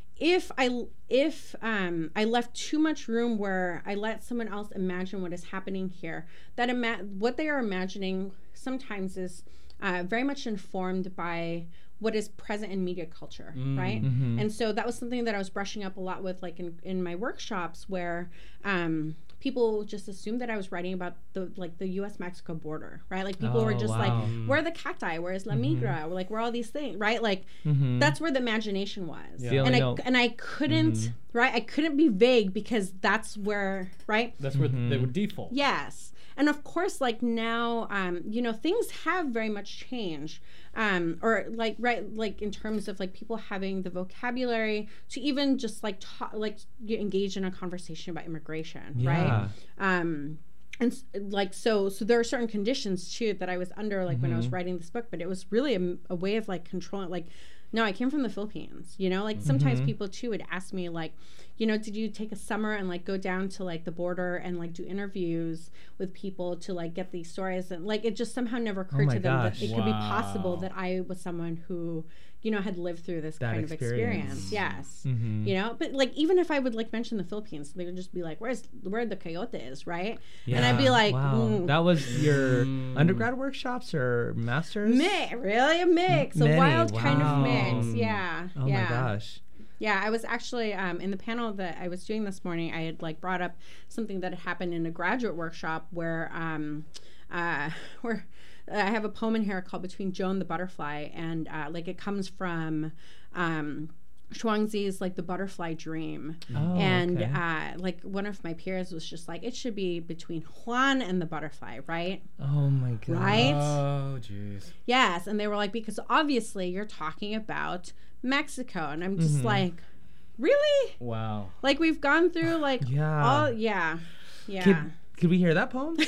If I if um, I left too much room where I let someone else imagine what is happening here, that ima- what they are imagining sometimes is uh, very much informed by what is present in media culture, mm, right? Mm-hmm. And so that was something that I was brushing up a lot with, like in, in my workshops, where um, people just assumed that I was writing about the like the U S Mexico border, right? Like people oh, were just wow. like, where are the cacti? Where is La Migra? Mm-hmm. Like where are all these things, right? Like mm-hmm. that's where the imagination was, yeah. and I know. and I couldn't, mm-hmm. right? I couldn't be vague because that's where, right? That's where mm-hmm. they would default. Yes. And of course, like now, um, you know, things have very much changed. Um, or like, right, like in terms of like people having the vocabulary to even just like talk, like get engaged in a conversation about immigration, yeah. right? Um, and like, so, so there are certain conditions too that I was under, like mm-hmm. when I was writing this book, but it was really a, a way of like controlling, like, no, I came from the Philippines, you know, like sometimes mm-hmm. people too would ask me like, you know, did you take a summer and like go down to like the border and like do interviews with people to like get these stories? And like, it just somehow never occurred oh to them gosh. that it wow. could be possible that I was someone who, you know, had lived through this that kind experience. of experience. Yes. Mm-hmm. You know, but like, even if I would like mention the Philippines, they would just be like, where's, where the coyote is, right? Yeah. And I'd be like, wow. mm. That was your undergrad workshops or master's? Mi- really a mix, Many. a wild wow. kind of mix. Yeah. Oh yeah. my gosh. Yeah, I was actually um, in the panel that I was doing this morning. I had like brought up something that had happened in a graduate workshop where, um, uh, where I have a poem in here called "Between Joe and the Butterfly," and uh, like it comes from um, Zhuangzi's like the butterfly dream, oh, and okay. uh, like one of my peers was just like, it should be between Juan and the butterfly, right? Oh my god. Right? Oh jeez. Yes, and they were like, because obviously you're talking about Mexico, and I'm just mm-hmm. like, really? Wow. Like we've gone through like yeah. all yeah. Yeah. Could, could we hear that poem?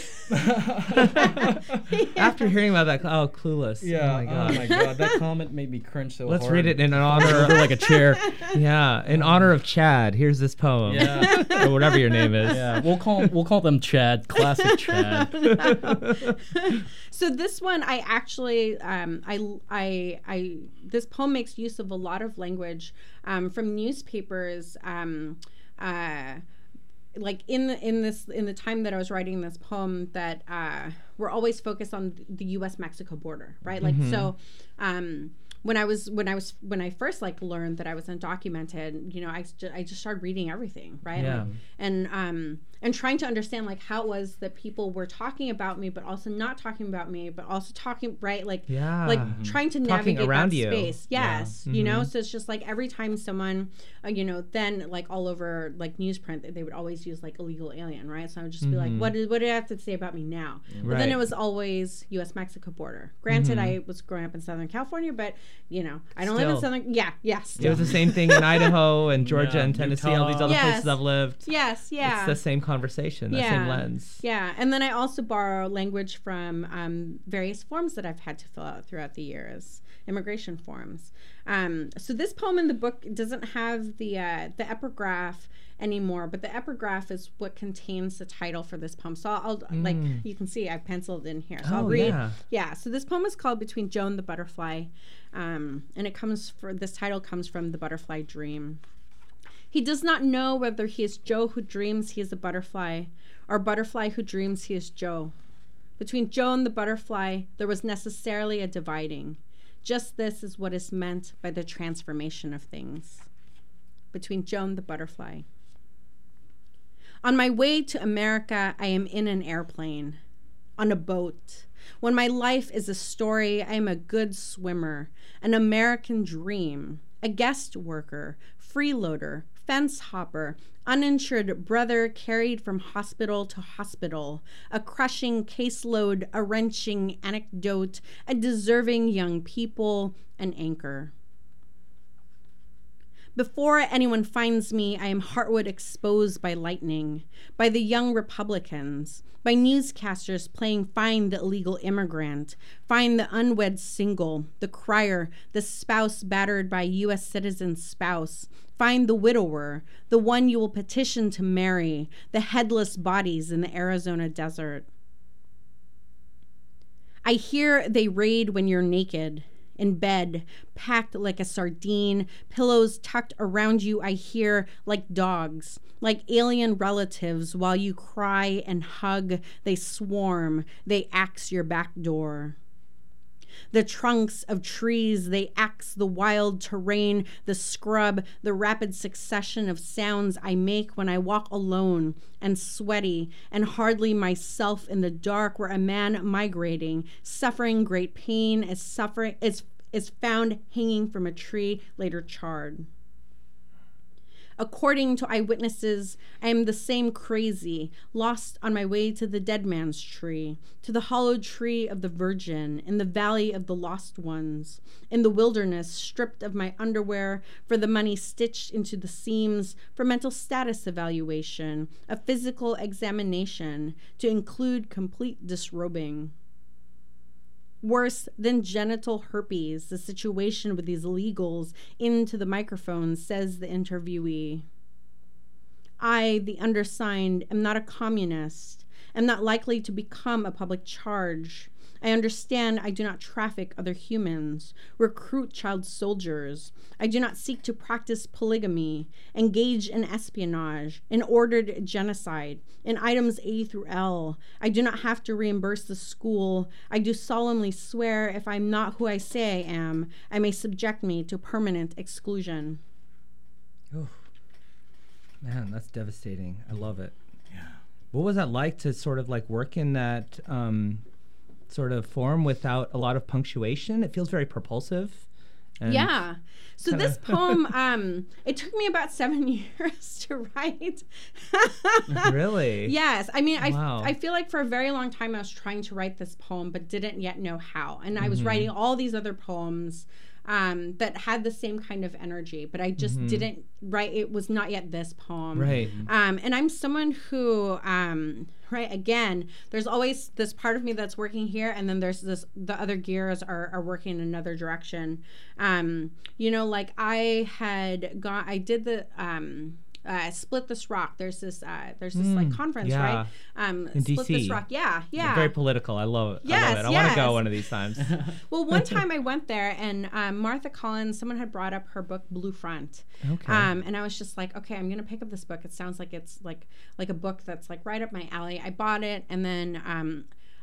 yeah. After hearing about that, oh, Clueless. Yeah. Oh my god. Oh my god. That comment made me cringe so Let's hard. read it in honor of like a chair. Yeah, in honor of Chad. Here's this poem. Yeah. Or whatever your name is. Yeah. We'll call we'll call them Chad. Classic Chad. So this one, I actually, um, I, I, I, this poem makes use of a lot of language um, from newspapers. Um, uh, like in the in this in the time that I was wriing this poem, that uh, we're always focused on the U S Mexico border, right? Like so um when I was when I was when I first like learned that I was undocumented, you know, I just, I just started reading everything, right? Yeah. Like, and um and trying to understand like how it was that people were talking about me, but also not talking about me, but also talking right, like Yeah. like Mhm. trying to Talking navigate around that you. space. Yes, Yeah. you know. Mhm. So it's just like every time someone, uh, you know, then like all over like newsprint, they would always use like illegal alien, right? So I would just be like, what did what did it have to say about me now? But then Right. it was always U S Mexico border. Granted, Mm-hmm. I was growing up in Southern California, but you know, I don't live in Still. Southern. Yeah, yeah, It still. was the same thing in Idaho and Georgia Yeah, and Tennessee, all these Utah. other Yes. places I've lived. Yes, yeah. It's the same conversation, the same lens. Yeah, and then I also borrow language from um, various forms that I've had to fill out throughout the years, immigration forms. Um, so this poem in the book doesn't have the uh, the epigraph anymore, but the epigraph is what contains the title for this poem. So I'll, I'll like you can see I've penciled in here. So Oh, I'll read. yeah. Yeah. So this poem is called "Between Joe and the Butterfly," um, and it comes for this title comes from the Butterfly Dream. He does not know whether he is Joe who dreams he is a butterfly, or butterfly who dreams he is Joe. Between Joe and the butterfly, there was necessarily a dividing. Just this is what is meant by the transformation of things. Between Joe and the butterfly. On my way to America, I am in an airplane, on a boat. When my life is a story, I am a good swimmer, an American dream, a guest worker, freeloader, fence hopper, uninsured brother carried from hospital to hospital, a crushing caseload, a wrenching anecdote, a deserving young people, an anchor. Before anyone finds me, I am Heartwood exposed by lightning, by the young Republicans, by newscasters playing Find the Illegal Immigrant, Find the Unwed Single, the Crier, the spouse battered by a U S citizen spouse, Find the Widower, the one you will petition to marry, the headless bodies in the Arizona desert. I hear they raid when you're naked. In bed, packed like a sardine, pillows tucked around you, I hear like dogs, like alien relatives. While you cry and hug, they swarm, they axe your back door. The trunks of trees, they axe the wild terrain, the scrub, the rapid succession of sounds I make when I walk alone and sweaty and hardly myself in the dark, where a man migrating, suffering great pain, is suffering is is found hanging from a tree, later charred. According to eyewitnesses, I am the same crazy, lost on my way to the dead man's tree, to the hollowed tree of the Virgin, in the valley of the lost ones, in the wilderness, stripped of my underwear, for the money stitched into the seams, for mental status evaluation, a physical examination, to include complete disrobing. Worse than genital herpes, the situation with these illegals into the microphone, says the interviewee. I, the undersigned, am not a communist, am not likely to become a public charge. I understand I do not traffic other humans, recruit child soldiers. I do not seek to practice polygamy, engage in espionage, in ordered genocide, in items A through L. I do not have to reimburse the school. I do solemnly swear if I'm not who I say I am, I may subject me to permanent exclusion. Oof. Man, that's devastating. I love it. Yeah. What was that like to sort of like work in that um, sort of form without a lot of punctuation? It feels very propulsive. And yeah. So kinda this poem, um, it took me about seven years to write. Really? Yes. I mean, Wow. I, I feel like for a very long time I was trying to write this poem, but didn't yet know how. And I was Mm-hmm. writing all these other poems um, that had the same kind of energy, but I just didn't write. It was not yet this poem. Right. Um, and I'm someone who, um, right, again, there's always this part of me that's working here, and then there's this, the other gears are, are working in another direction. Um, you know, like I had gone, I did the, um, uh, Split This Rock. There's this, uh, there's this like Mm, conference, yeah. right? Um, In Split D C. This Rock. Yeah, yeah. Very political. I love it. I Yes, love it. I want to go yes. one of these times. Well, one time I went there, and um, Martha Collins, someone had brought up her book Blue Front. Okay. Um, and I was just like, okay, I'm gonna pick up this book. It sounds like it's like like a book that's like right up my alley. I bought it, and then um,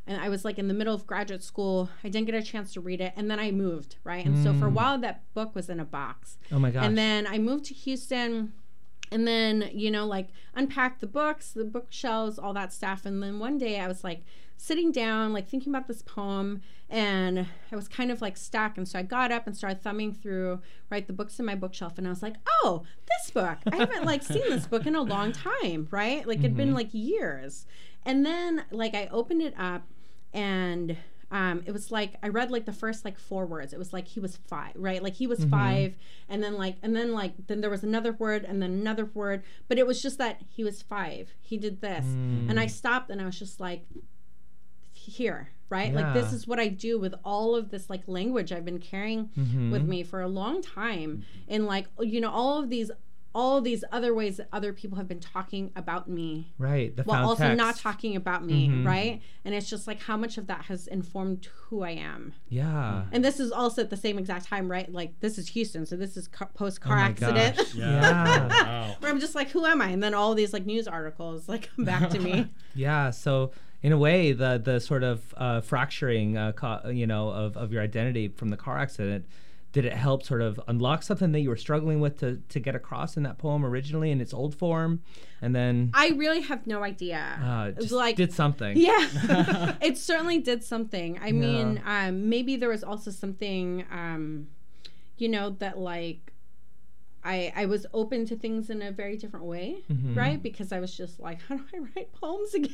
and I was like in the middle of graduate school. I didn't get a chance to read it, and then I moved, right? And mm. so for a while, that book was in a box. Oh my gosh! And then I moved to Houston, and then you know, like unpacked the books, the bookshelves, all that stuff. And then one day I was like sitting down, like thinking about this poem, and I was kind of like stuck. And so I got up and started thumbing through, right, the books in my bookshelf, and I was like, oh, this book! I haven't like seen this book in a long time, right? Like mm-hmm. it'd been like years. And then like I opened it up, and um, it was like I read like the first like four words. It was like he was five, right? Like he was mm-hmm. five, and then like and then like then there was another word, and then another word. But it was just that he was five. He did this, mm. and I stopped, and I was just like, here, right? Yeah. Like this is what I do with all of this like language I've been carrying mm-hmm. with me for a long time, and like you know all of these. all of these other ways that other people have been talking about me. Right. The while also text. not talking about me, mm-hmm. right? And it's just like how much of that has informed who I am. Yeah. And this is also at the same exact time, right? Like this is Houston, so this is car- post-car oh accident. Gosh. Yeah. Wow. Where I'm just like, who am I? And then all these like news articles like come back to me. Yeah. So in a way, the the sort of uh, fracturing, uh, co- you know, of, of your identity from the car accident, did it help sort of unlock something that you were struggling with to, to get across in that poem originally in its old form? And then... I really have no idea. Uh, it just like, did something. Yeah. It certainly did something. I yeah. mean, um, maybe there was also something, um, you know, that like... I, I was open to things in a very different way, mm-hmm. right? Because I was just like, how do I write poems again?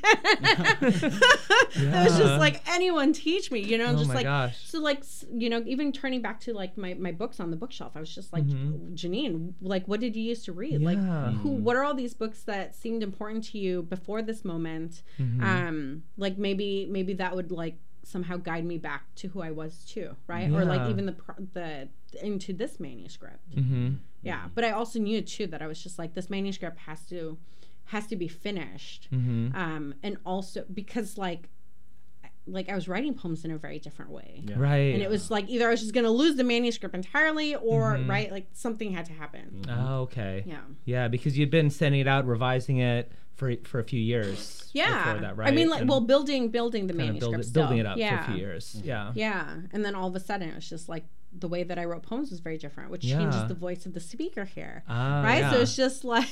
I was just like, anyone teach me, you know? Oh just my like, gosh. So like, you know, even turning back to like my, my books on the bookshelf, I was just like, mm-hmm. Janine, like, what did you used to read? Yeah. Like, who? What are all these books that seemed important to you before this moment? Mm-hmm. Um, like maybe maybe that would like somehow guide me back to who I was too, right? Yeah. Or like even the the into this manuscript. Mm-hmm. Yeah, but I also knew too that I was just like this manuscript has to has to be finished, mm-hmm. um, and also because like like I was writing poems in a very different way, yeah. right? And it was like either I was just gonna lose the manuscript entirely, or mm-hmm. right, like something had to happen. Oh, okay. Yeah, yeah, because you'd been sending it out, revising it for for a few years. Yeah, before that, right? I mean, like, and well, building building the manuscript, build it, still. building it up yeah. for a few years. Yeah, yeah, and then all of a sudden it was just like. The way that I wrote poems was very different, which yeah. changes the voice of the speaker here, ah, right? Yeah. So it's just like,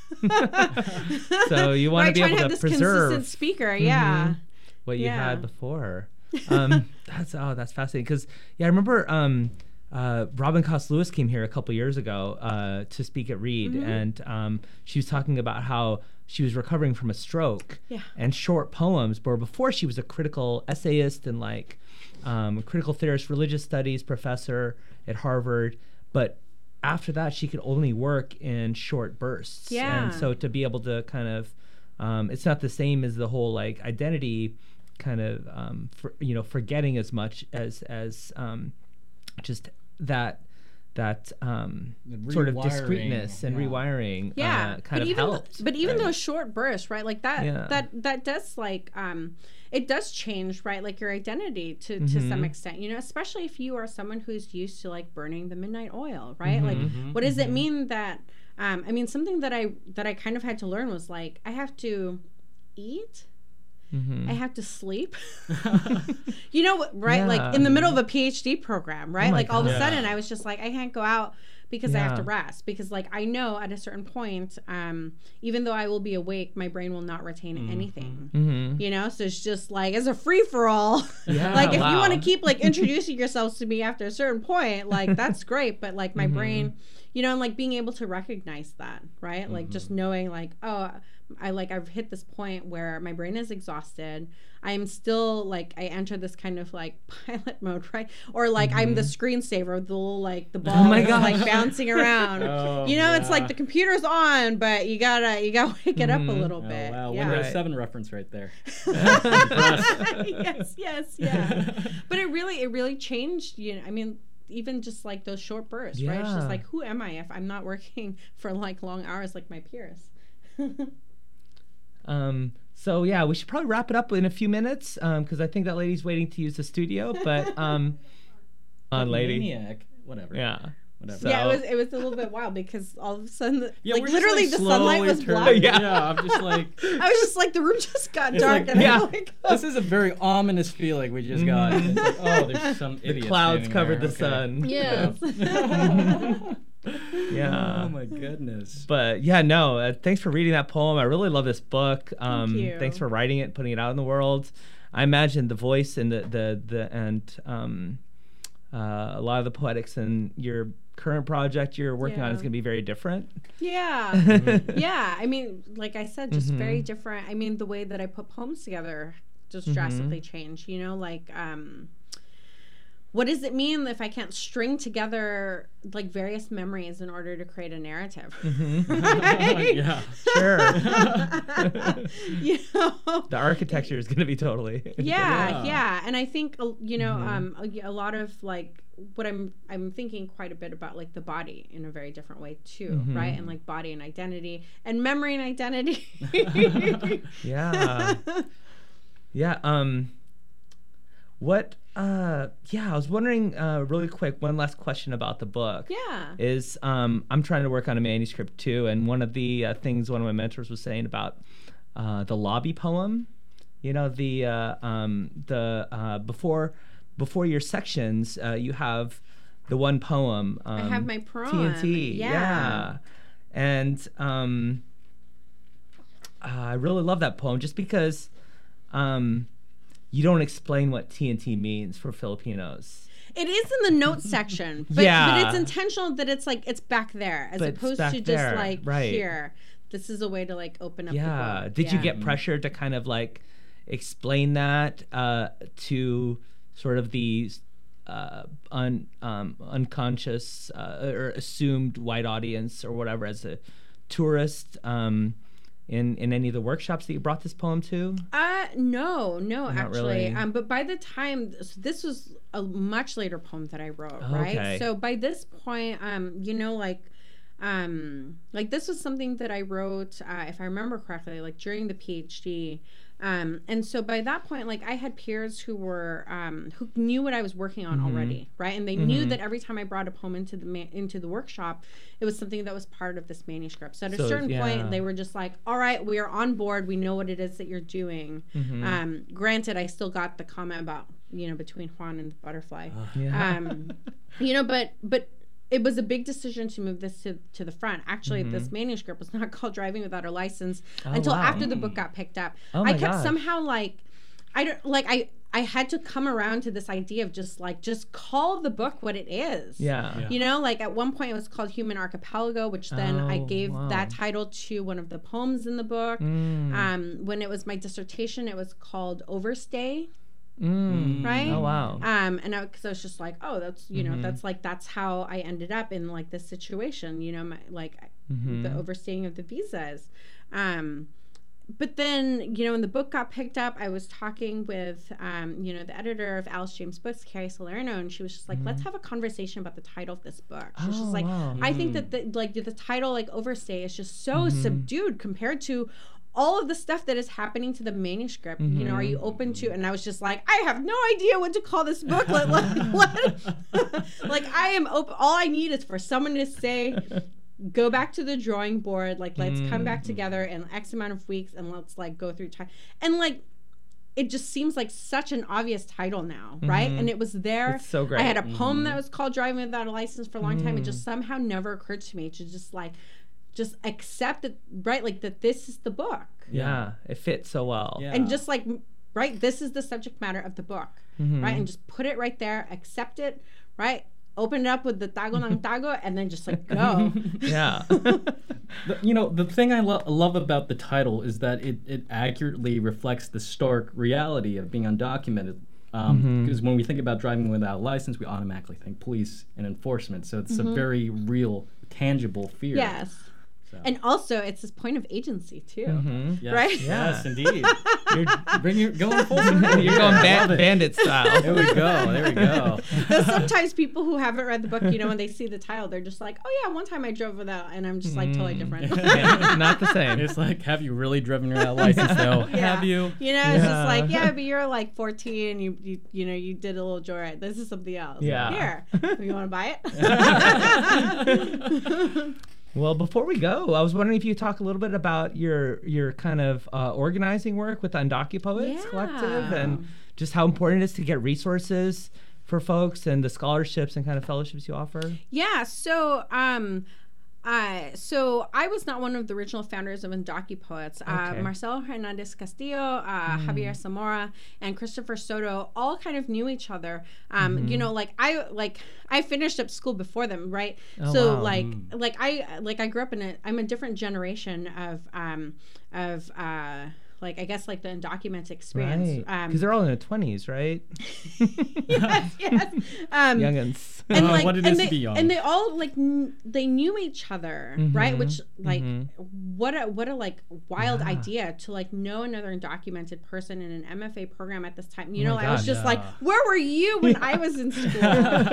so you want right, to be able to, to have preserve this consistent speaker, yeah, mm-hmm, what you yeah. had before. Um, that's oh, that's fascinating because yeah, I remember um, uh, Robin Cost Lewis came here a couple years ago uh, to speak at Reed, mm-hmm. and um, she was talking about how she was recovering from a stroke, yeah. and short poems. Where before she was a critical essayist and like. Um, critical theorist, religious studies professor at Harvard, but after that she could only work in short bursts. Yeah. And so to be able to kind of, um, it's not the same as the whole like identity kind of, um, for, you know, forgetting as much as as um, just that that um, sort of discreteness and yeah. rewiring. Yeah, uh, kind but of even helped. th- but even right? those short bursts, right? Like that Yeah. that that does like um. It does change, right? Like your identity to, mm-hmm. to some extent, you know, especially if you are someone who's used to like burning the midnight oil, right? Mm-hmm. Like, Mm-hmm. what does mm-hmm. it mean that, um, I mean, something that I, that I kind of had to learn was like, I have to eat. Mm-hmm. I have to sleep. You know, right? Yeah. Like in the middle of a PhD program, right? Oh my like all of a God. sudden I was just like, I can't go out because I have to Yeah. rest, because like I know at a certain point, um, even though I will be awake, my brain will not retain Mm-hmm. anything. Mm-hmm. You know, so it's just like as a free for all. Yeah, Like if wow. you want to keep like introducing yourselves to me after a certain point, like that's great. But like my Mhm. brain, you know, and like being able to recognize that, right? Like Mhm. just knowing like, oh, I like I've hit this point where my brain is exhausted. I'm still like I enter this kind of like pilot mode, right? Or like I'm the screensaver, the little like the ball Oh my is, gosh. like bouncing around. Oh, You know, it's like yeah. the computer's on, but you gotta you gotta wake it up a Mhm. little Oh, bit. wow, Yeah. Windows Right. seven reference right there. yes, yes, yeah. But it really, it really changed. You know, I mean, even just like those short bursts, right? It's Yeah. just like, who am I if I'm not working for like long hours like my peers? Um, so yeah, we should probably wrap it up in a few minutes because I think that lady's waiting to use the studio. But um, on lady, Maniac. Whatever. yeah. whatever. So- Yeah, it was it was a little bit wild because all of a sudden, the, Yeah, like we're just, literally like, the sunlight slowly was turning- black. Yeah. Yeah, I'm just like, I was just like the room just got It's dark, like- and yeah. I'm like, this is a very ominous feeling we just got. It's like, oh, there's some idiot. Clouds standing covered there. the sun. yes. Yeah. Oh my goodness. But yeah, no, uh, thanks for reading that poem. I really love this book. Um, you. Thanks for writing it, putting it out in the world. I imagine the voice and the, the, the and um, uh, a lot of the poetics in your current project you're working on Yeah. is going to be very different. Yeah. Yeah. I mean, like I said, just Mm-hmm. very different. I mean, the way that I put poems together just Mm-hmm. drastically changed, you know, like, um, what does it mean if I can't string together like various memories in order to create a narrative? Right? Yeah. Sure. You know? The architecture is going to be totally. Yeah, Yeah. yeah, and I think uh, you know, Mm-hmm. um, a, a lot of like what I'm I'm thinking quite a bit about like the body in a very different way too, Mm-hmm. right? And like body and identity and memory and identity. Yeah. Yeah. Um, what? Uh, yeah. I was wondering, uh, really quick, one last question about the book. Yeah. Is um, I'm trying to work on a manuscript too, and one of the uh, things one of my mentors was saying about uh, the lobby poem. You know, the uh, um, the uh, before before your sections, uh, you have the one poem. Um, I have my poem. T N T. Yeah. yeah. And um, uh, I really love that poem just because um, you don't explain what T N T means for Filipinos. It is in the notes section, but, Yeah. but it's intentional that it's like it's back there as But it's opposed back to just there, like right. here. This is a way to like open up. Yeah. The book. Did you Yeah. get pressure to kind of like explain that uh, to sort of the uh, un, um, unconscious uh, or assumed white audience or whatever as a tourist um, in in any of the workshops that you brought this poem to? Uh, no, no, Not actually. really. Um, but by the time so this was a much later poem that I wrote, right? Okay. So by this point, um, you know, like, um, like this was something that I wrote, uh, if I remember correctly, like during the PhD. Um, and so by that point, like I had peers who were, um, who knew what I was working on already, right? And they knew that every time I brought a poem into the ma- into the workshop, it was something that was part of this manuscript. So at So, a certain yeah. point, they were just like, all right, we are on board. We know what it is that you're doing. Um, granted, I still got the comment about, you know, between Juan and the butterfly. Yeah. Um, you know, but, but it was a big decision to move this to, to the front. Actually, this manuscript was not called Driving Without a License Oh, until wow. after the book got picked up. Oh I my kept gosh. somehow like, I don't like, I, I had to come around to this idea of just like, just call the book what it is. Yeah. Yeah. You know, like at one point it was called Human Archipelago, which then I Oh, gave wow. that title to one of the poems in the book. Mm. Um, when it was my dissertation, it was called Overstay, Mm. right? Oh wow. Um, and I, cause I was just like, oh, that's, you know, that's like, that's how I ended up in like this situation, you know, my, like Mm-hmm. the overstaying of the visas. Um, but then, you know, when the book got picked up, I was talking with, um, you know, the editor of Alice James Books, Carrie Salerno, and she was just like, let's have a conversation about the title of this book. She's Mm-hmm. Oh, just like, wow. I think that the, like the title, like Overstay, is just so subdued compared to all of the stuff that is happening to the manuscript. You know, are you open to? And I was just like, I have no idea what to call this book. Let, let, let- like I am open. All I need is for someone to say, go back to the drawing board. Like, let's come back together in X amount of weeks and let's like go through time. And like, it just seems like such an obvious title now, right? And it was there. It's so great. I had a poem that was called Driving Without a License for a long time. It just somehow never occurred to me to just like, just accept it, right? Like that this is the book. Yeah. It fits so well. Yeah. And just like, right, this is the subject matter of the book, right? And just put it right there, accept it, right? Open it up with the tago ng tago, and then just like go. Yeah. The- you know, the thing I lo- love about the title is that it, it accurately reflects the stark reality of being undocumented. Because um, when we think about driving without a license, we automatically think police and enforcement. So it's a very real, tangible fear. Yes. So. And also, it's this point of agency too, Mhm. Yes, right? Yes, Yeah. indeed. You're, Bring your going full circle. you're going ba- bandit style. There we go. There we go. Though sometimes people who haven't read the book, you know, when they see the title, they're just like, "Oh yeah, one time I drove without," and I'm just like totally different. Yeah, not the same. It's like, have you really driven without license though? Yeah. Have you? You know, it's just Yeah. like, yeah, but you're like fourteen, you you you know, you did a little joyride. This is something else. Yeah. Here, you want to buy it? Well, before we go, I was wondering if you could talk a little bit about your your kind of uh, organizing work with the UndocuPoets Yeah. Collective, and just how important it is to get resources for folks and the scholarships and kind of fellowships you offer. Yeah. So, um, uh, so I was not one of the original founders of UndocuPoets. Uh, Okay. Marcelo Hernandez Castillo, uh, Javier Zamora, and Christopher Soto all kind of knew each other. Um, You know, like I like I finished up school before them, right? Oh, so wow. like like I like I grew up in a I'm a different generation of um of uh like I guess like the undocumented experience. Right. Um, Because they're all in their twenties, right? yes, yes. Um, Youngins. and Uh, like what it and is they, to be young. and they all like kn- they knew each other, right? Which like mhm. what a what a like wild Yeah. idea to like know another undocumented person in an M F A program at this time. You Oh know, my I was God, just yeah. like, where were you when I was in school?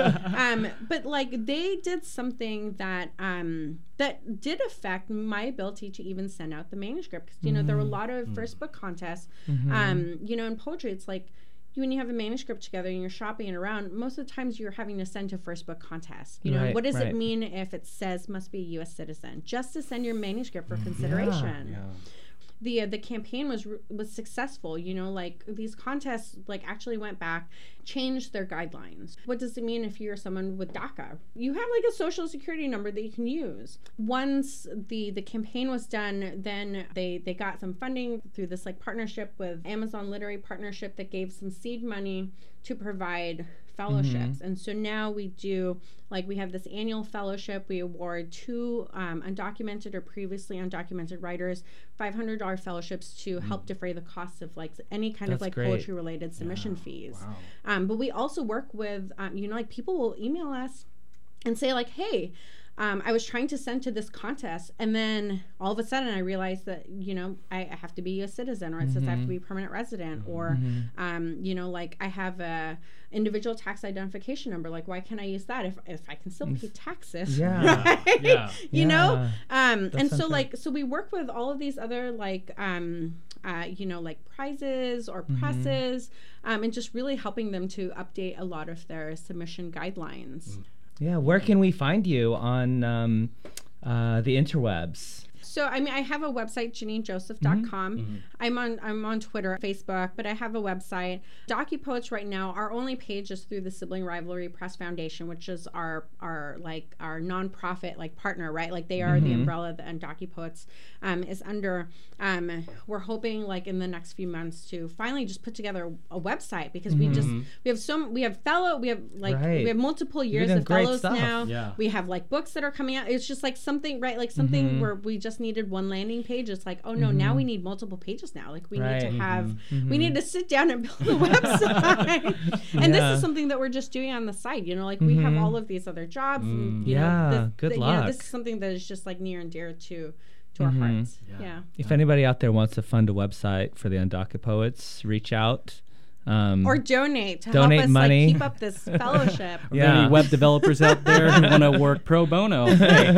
um, but like they did something that um that did affect my ability to even send out the manuscript because you know there were a lot of first book contests. Um, you know, in poetry, it's like you when you have a manuscript together and you're shopping it around, most of the times you're having to send to first book contest. You know, Right, what does right. it mean if it says must be a U S citizen? Just to send your manuscript for consideration. Yeah. The uh, the campaign was r- was successful. You know, like these contests like actually went back, changed their guidelines. What does it mean if you're someone with DACA? You have like a social security number that you can use. Once the the campaign was done, then they they got some funding through this like partnership with Amazon Literary Partnership that gave some seed money to provide fellowships. And so now we do like we have this annual fellowship. We award two um, undocumented or previously undocumented writers five hundred dollars fellowships to help defray the costs of like any kind of That's like great. poetry related submission fees. Wow. Um, but we also work with um, you know like people will email us and say like, hey, um, I was trying to send to this contest, and then all of a sudden I realized that you know I, I have to be a citizen, or it says I have to be a permanent resident, or um, you know like I have a individual tax identification number. Like why can't I use that if if I can still pay taxes? Yeah. right? Yeah. You know, Yeah. um, and so something. like so we work with all of these other like um, uh, you know like prizes or presses, um, and just really helping them to update a lot of their submission guidelines. Yeah, where can we find you on um, uh, the interwebs? So I mean, I have a website, janine joseph dot com. I'm on I'm on Twitter, Facebook, but I have a website. DocuPoets right now, our only page is through the Sibling Rivalry Press Foundation, which is our our like our nonprofit like partner, right? Like they are the umbrella that and DocuPoets um, is under. Um, we're hoping like in the next few months to finally just put together a website because we just we have some we have fellow we have like Right. we have multiple You're years doing of great fellows stuff. now. Yeah. We have like books that are coming out. It's just like something right like something where we just needed one landing page. It's like, oh no, now we need multiple pages now. Like we need Right. to have we need to sit down and build a website. and this Yeah. is something that we're just doing on the side. You know, like we have all of these other jobs. And, you Yeah, know, this, good th- You know, this luck. is something that is just like near and dear to to our hearts. Yeah. If anybody out there wants to fund a website for the UndocuPoets, reach out. Um, Or donate to Donate help us money. like keep up this fellowship. Are there any web developers out there who want to work pro bono? Hey.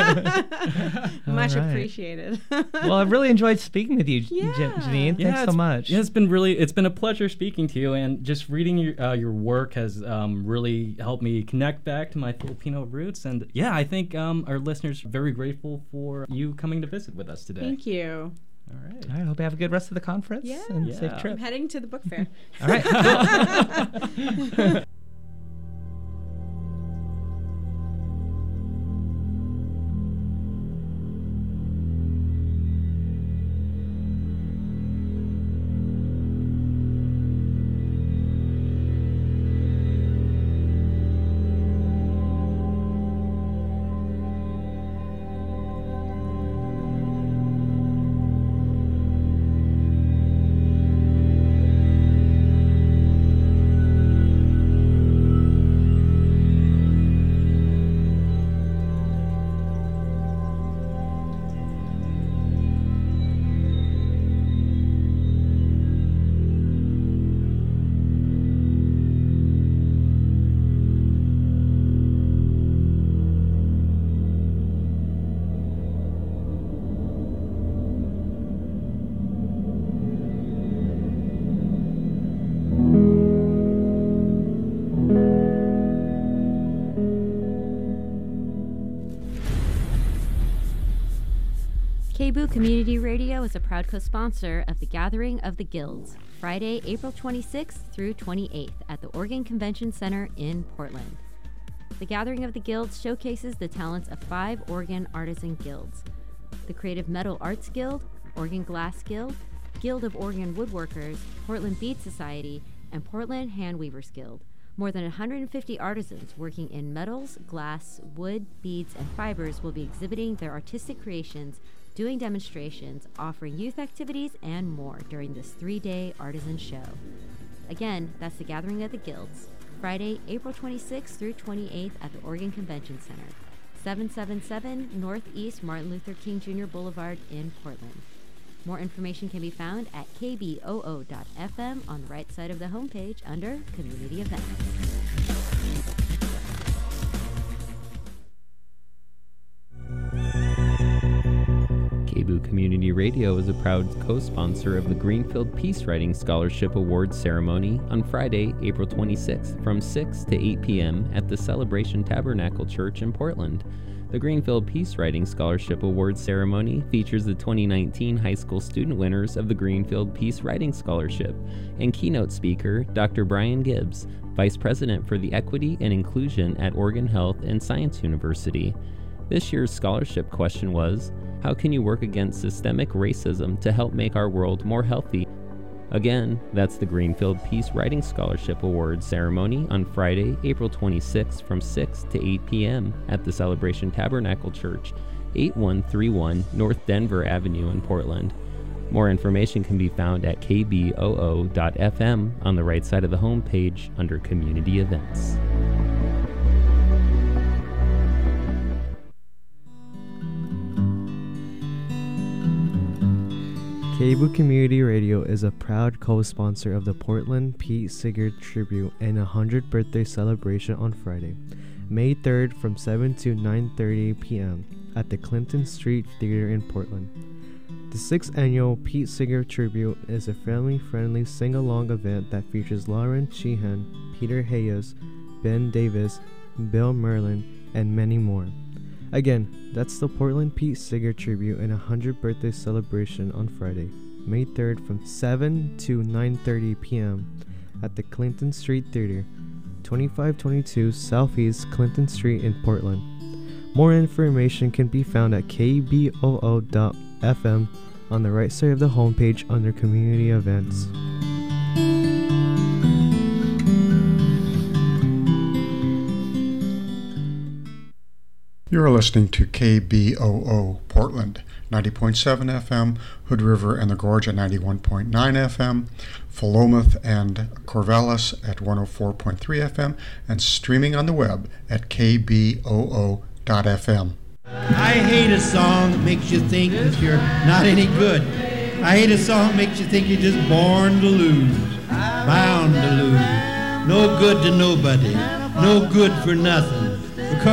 Much right. appreciated. well, I've really enjoyed speaking with you, J- Yeah. Janine. Yeah, Thanks so it's- much. Yeah, it's been really, it's been a pleasure speaking to you, and just reading your uh, your work has um, really helped me connect back to my Filipino roots. And yeah, I think um, our listeners are very grateful for you coming to visit with us today. Thank you. All right. All right, hope you have a good rest of the conference Yeah. and Yeah. safe I'm trip. heading to the book fair. All right. K B O O Community Radio is a proud co-sponsor of the Gathering of the Guilds, Friday, April twenty-sixth through twenty-eighth at the Oregon Convention Center in Portland. The Gathering of the Guilds showcases the talents of five Oregon artisan guilds: the Creative Metal Arts Guild, Oregon Glass Guild, Guild of Oregon Woodworkers, Portland Bead Society, and Portland Handweavers Guild. More than one hundred fifty artisans working in metals, glass, wood, beads, and fibers will be exhibiting their artistic creations, doing demonstrations, offering youth activities, and more during this three-day artisan show. Again, that's the Gathering of the Guilds, Friday, April twenty-sixth through twenty-eighth at the Oregon Convention Center, seven seventy-seven Northeast Martin Luther King Junior Boulevard in Portland. More information can be found at k b o o dot f m on the right side of the homepage under Community Events. K B O O Community Radio is a proud co-sponsor of the Greenfield Peace Writing Scholarship Awards ceremony on Friday, April twenty-sixth from six to eight p.m. at the Celebration Tabernacle Church in Portland. The Greenfield Peace Writing Scholarship Awards ceremony features the twenty nineteen high school student winners of the Greenfield Peace Writing Scholarship and keynote speaker Doctor Brian Gibbs, Vice President for the Equity and Inclusion at Oregon Health and Science University. This year's scholarship question was, how can you work against systemic racism to help make our world more healthy? Again, that's the Greenfield Peace Writing Scholarship Awards ceremony on Friday, April twenty-sixth from six to eight p.m. at the Celebration Tabernacle Church, eighty-one thirty-one North Denver Avenue in Portland. More information can be found at k b o o dot f m on the right side of the homepage under Community Events. K B O O Community Radio is a proud co-sponsor of the Portland Pete Seeger Tribute and one hundredth birthday celebration on Friday, May third from seven to nine thirty p.m. at the Clinton Street Theater in Portland. The sixth annual Pete Seeger Tribute is a family-friendly sing-along event that features Lauren Sheehan, Peter Hayes, Ben Davis, Bill Merlin, and many more. Again, that's the Portland Pete Seeger Tribute and one hundredth birthday celebration on Friday, May third from seven to nine thirty p.m. at the Clinton Street Theater, twenty-five twenty-two Southeast Clinton Street in Portland. More information can be found at k b o o dot f m on the right side of the homepage under Community Events. You're listening to K B O O Portland, ninety point seven F M, Hood River and the Gorge at ninety-one point nine F M, Philomath and Corvallis at one oh four point three F M, and streaming on the web at k b o o dot f m. I hate a song that makes you think that you're not any good. I hate a song that makes you think you're just born to lose, bound to lose, no good to nobody, no good for nothing.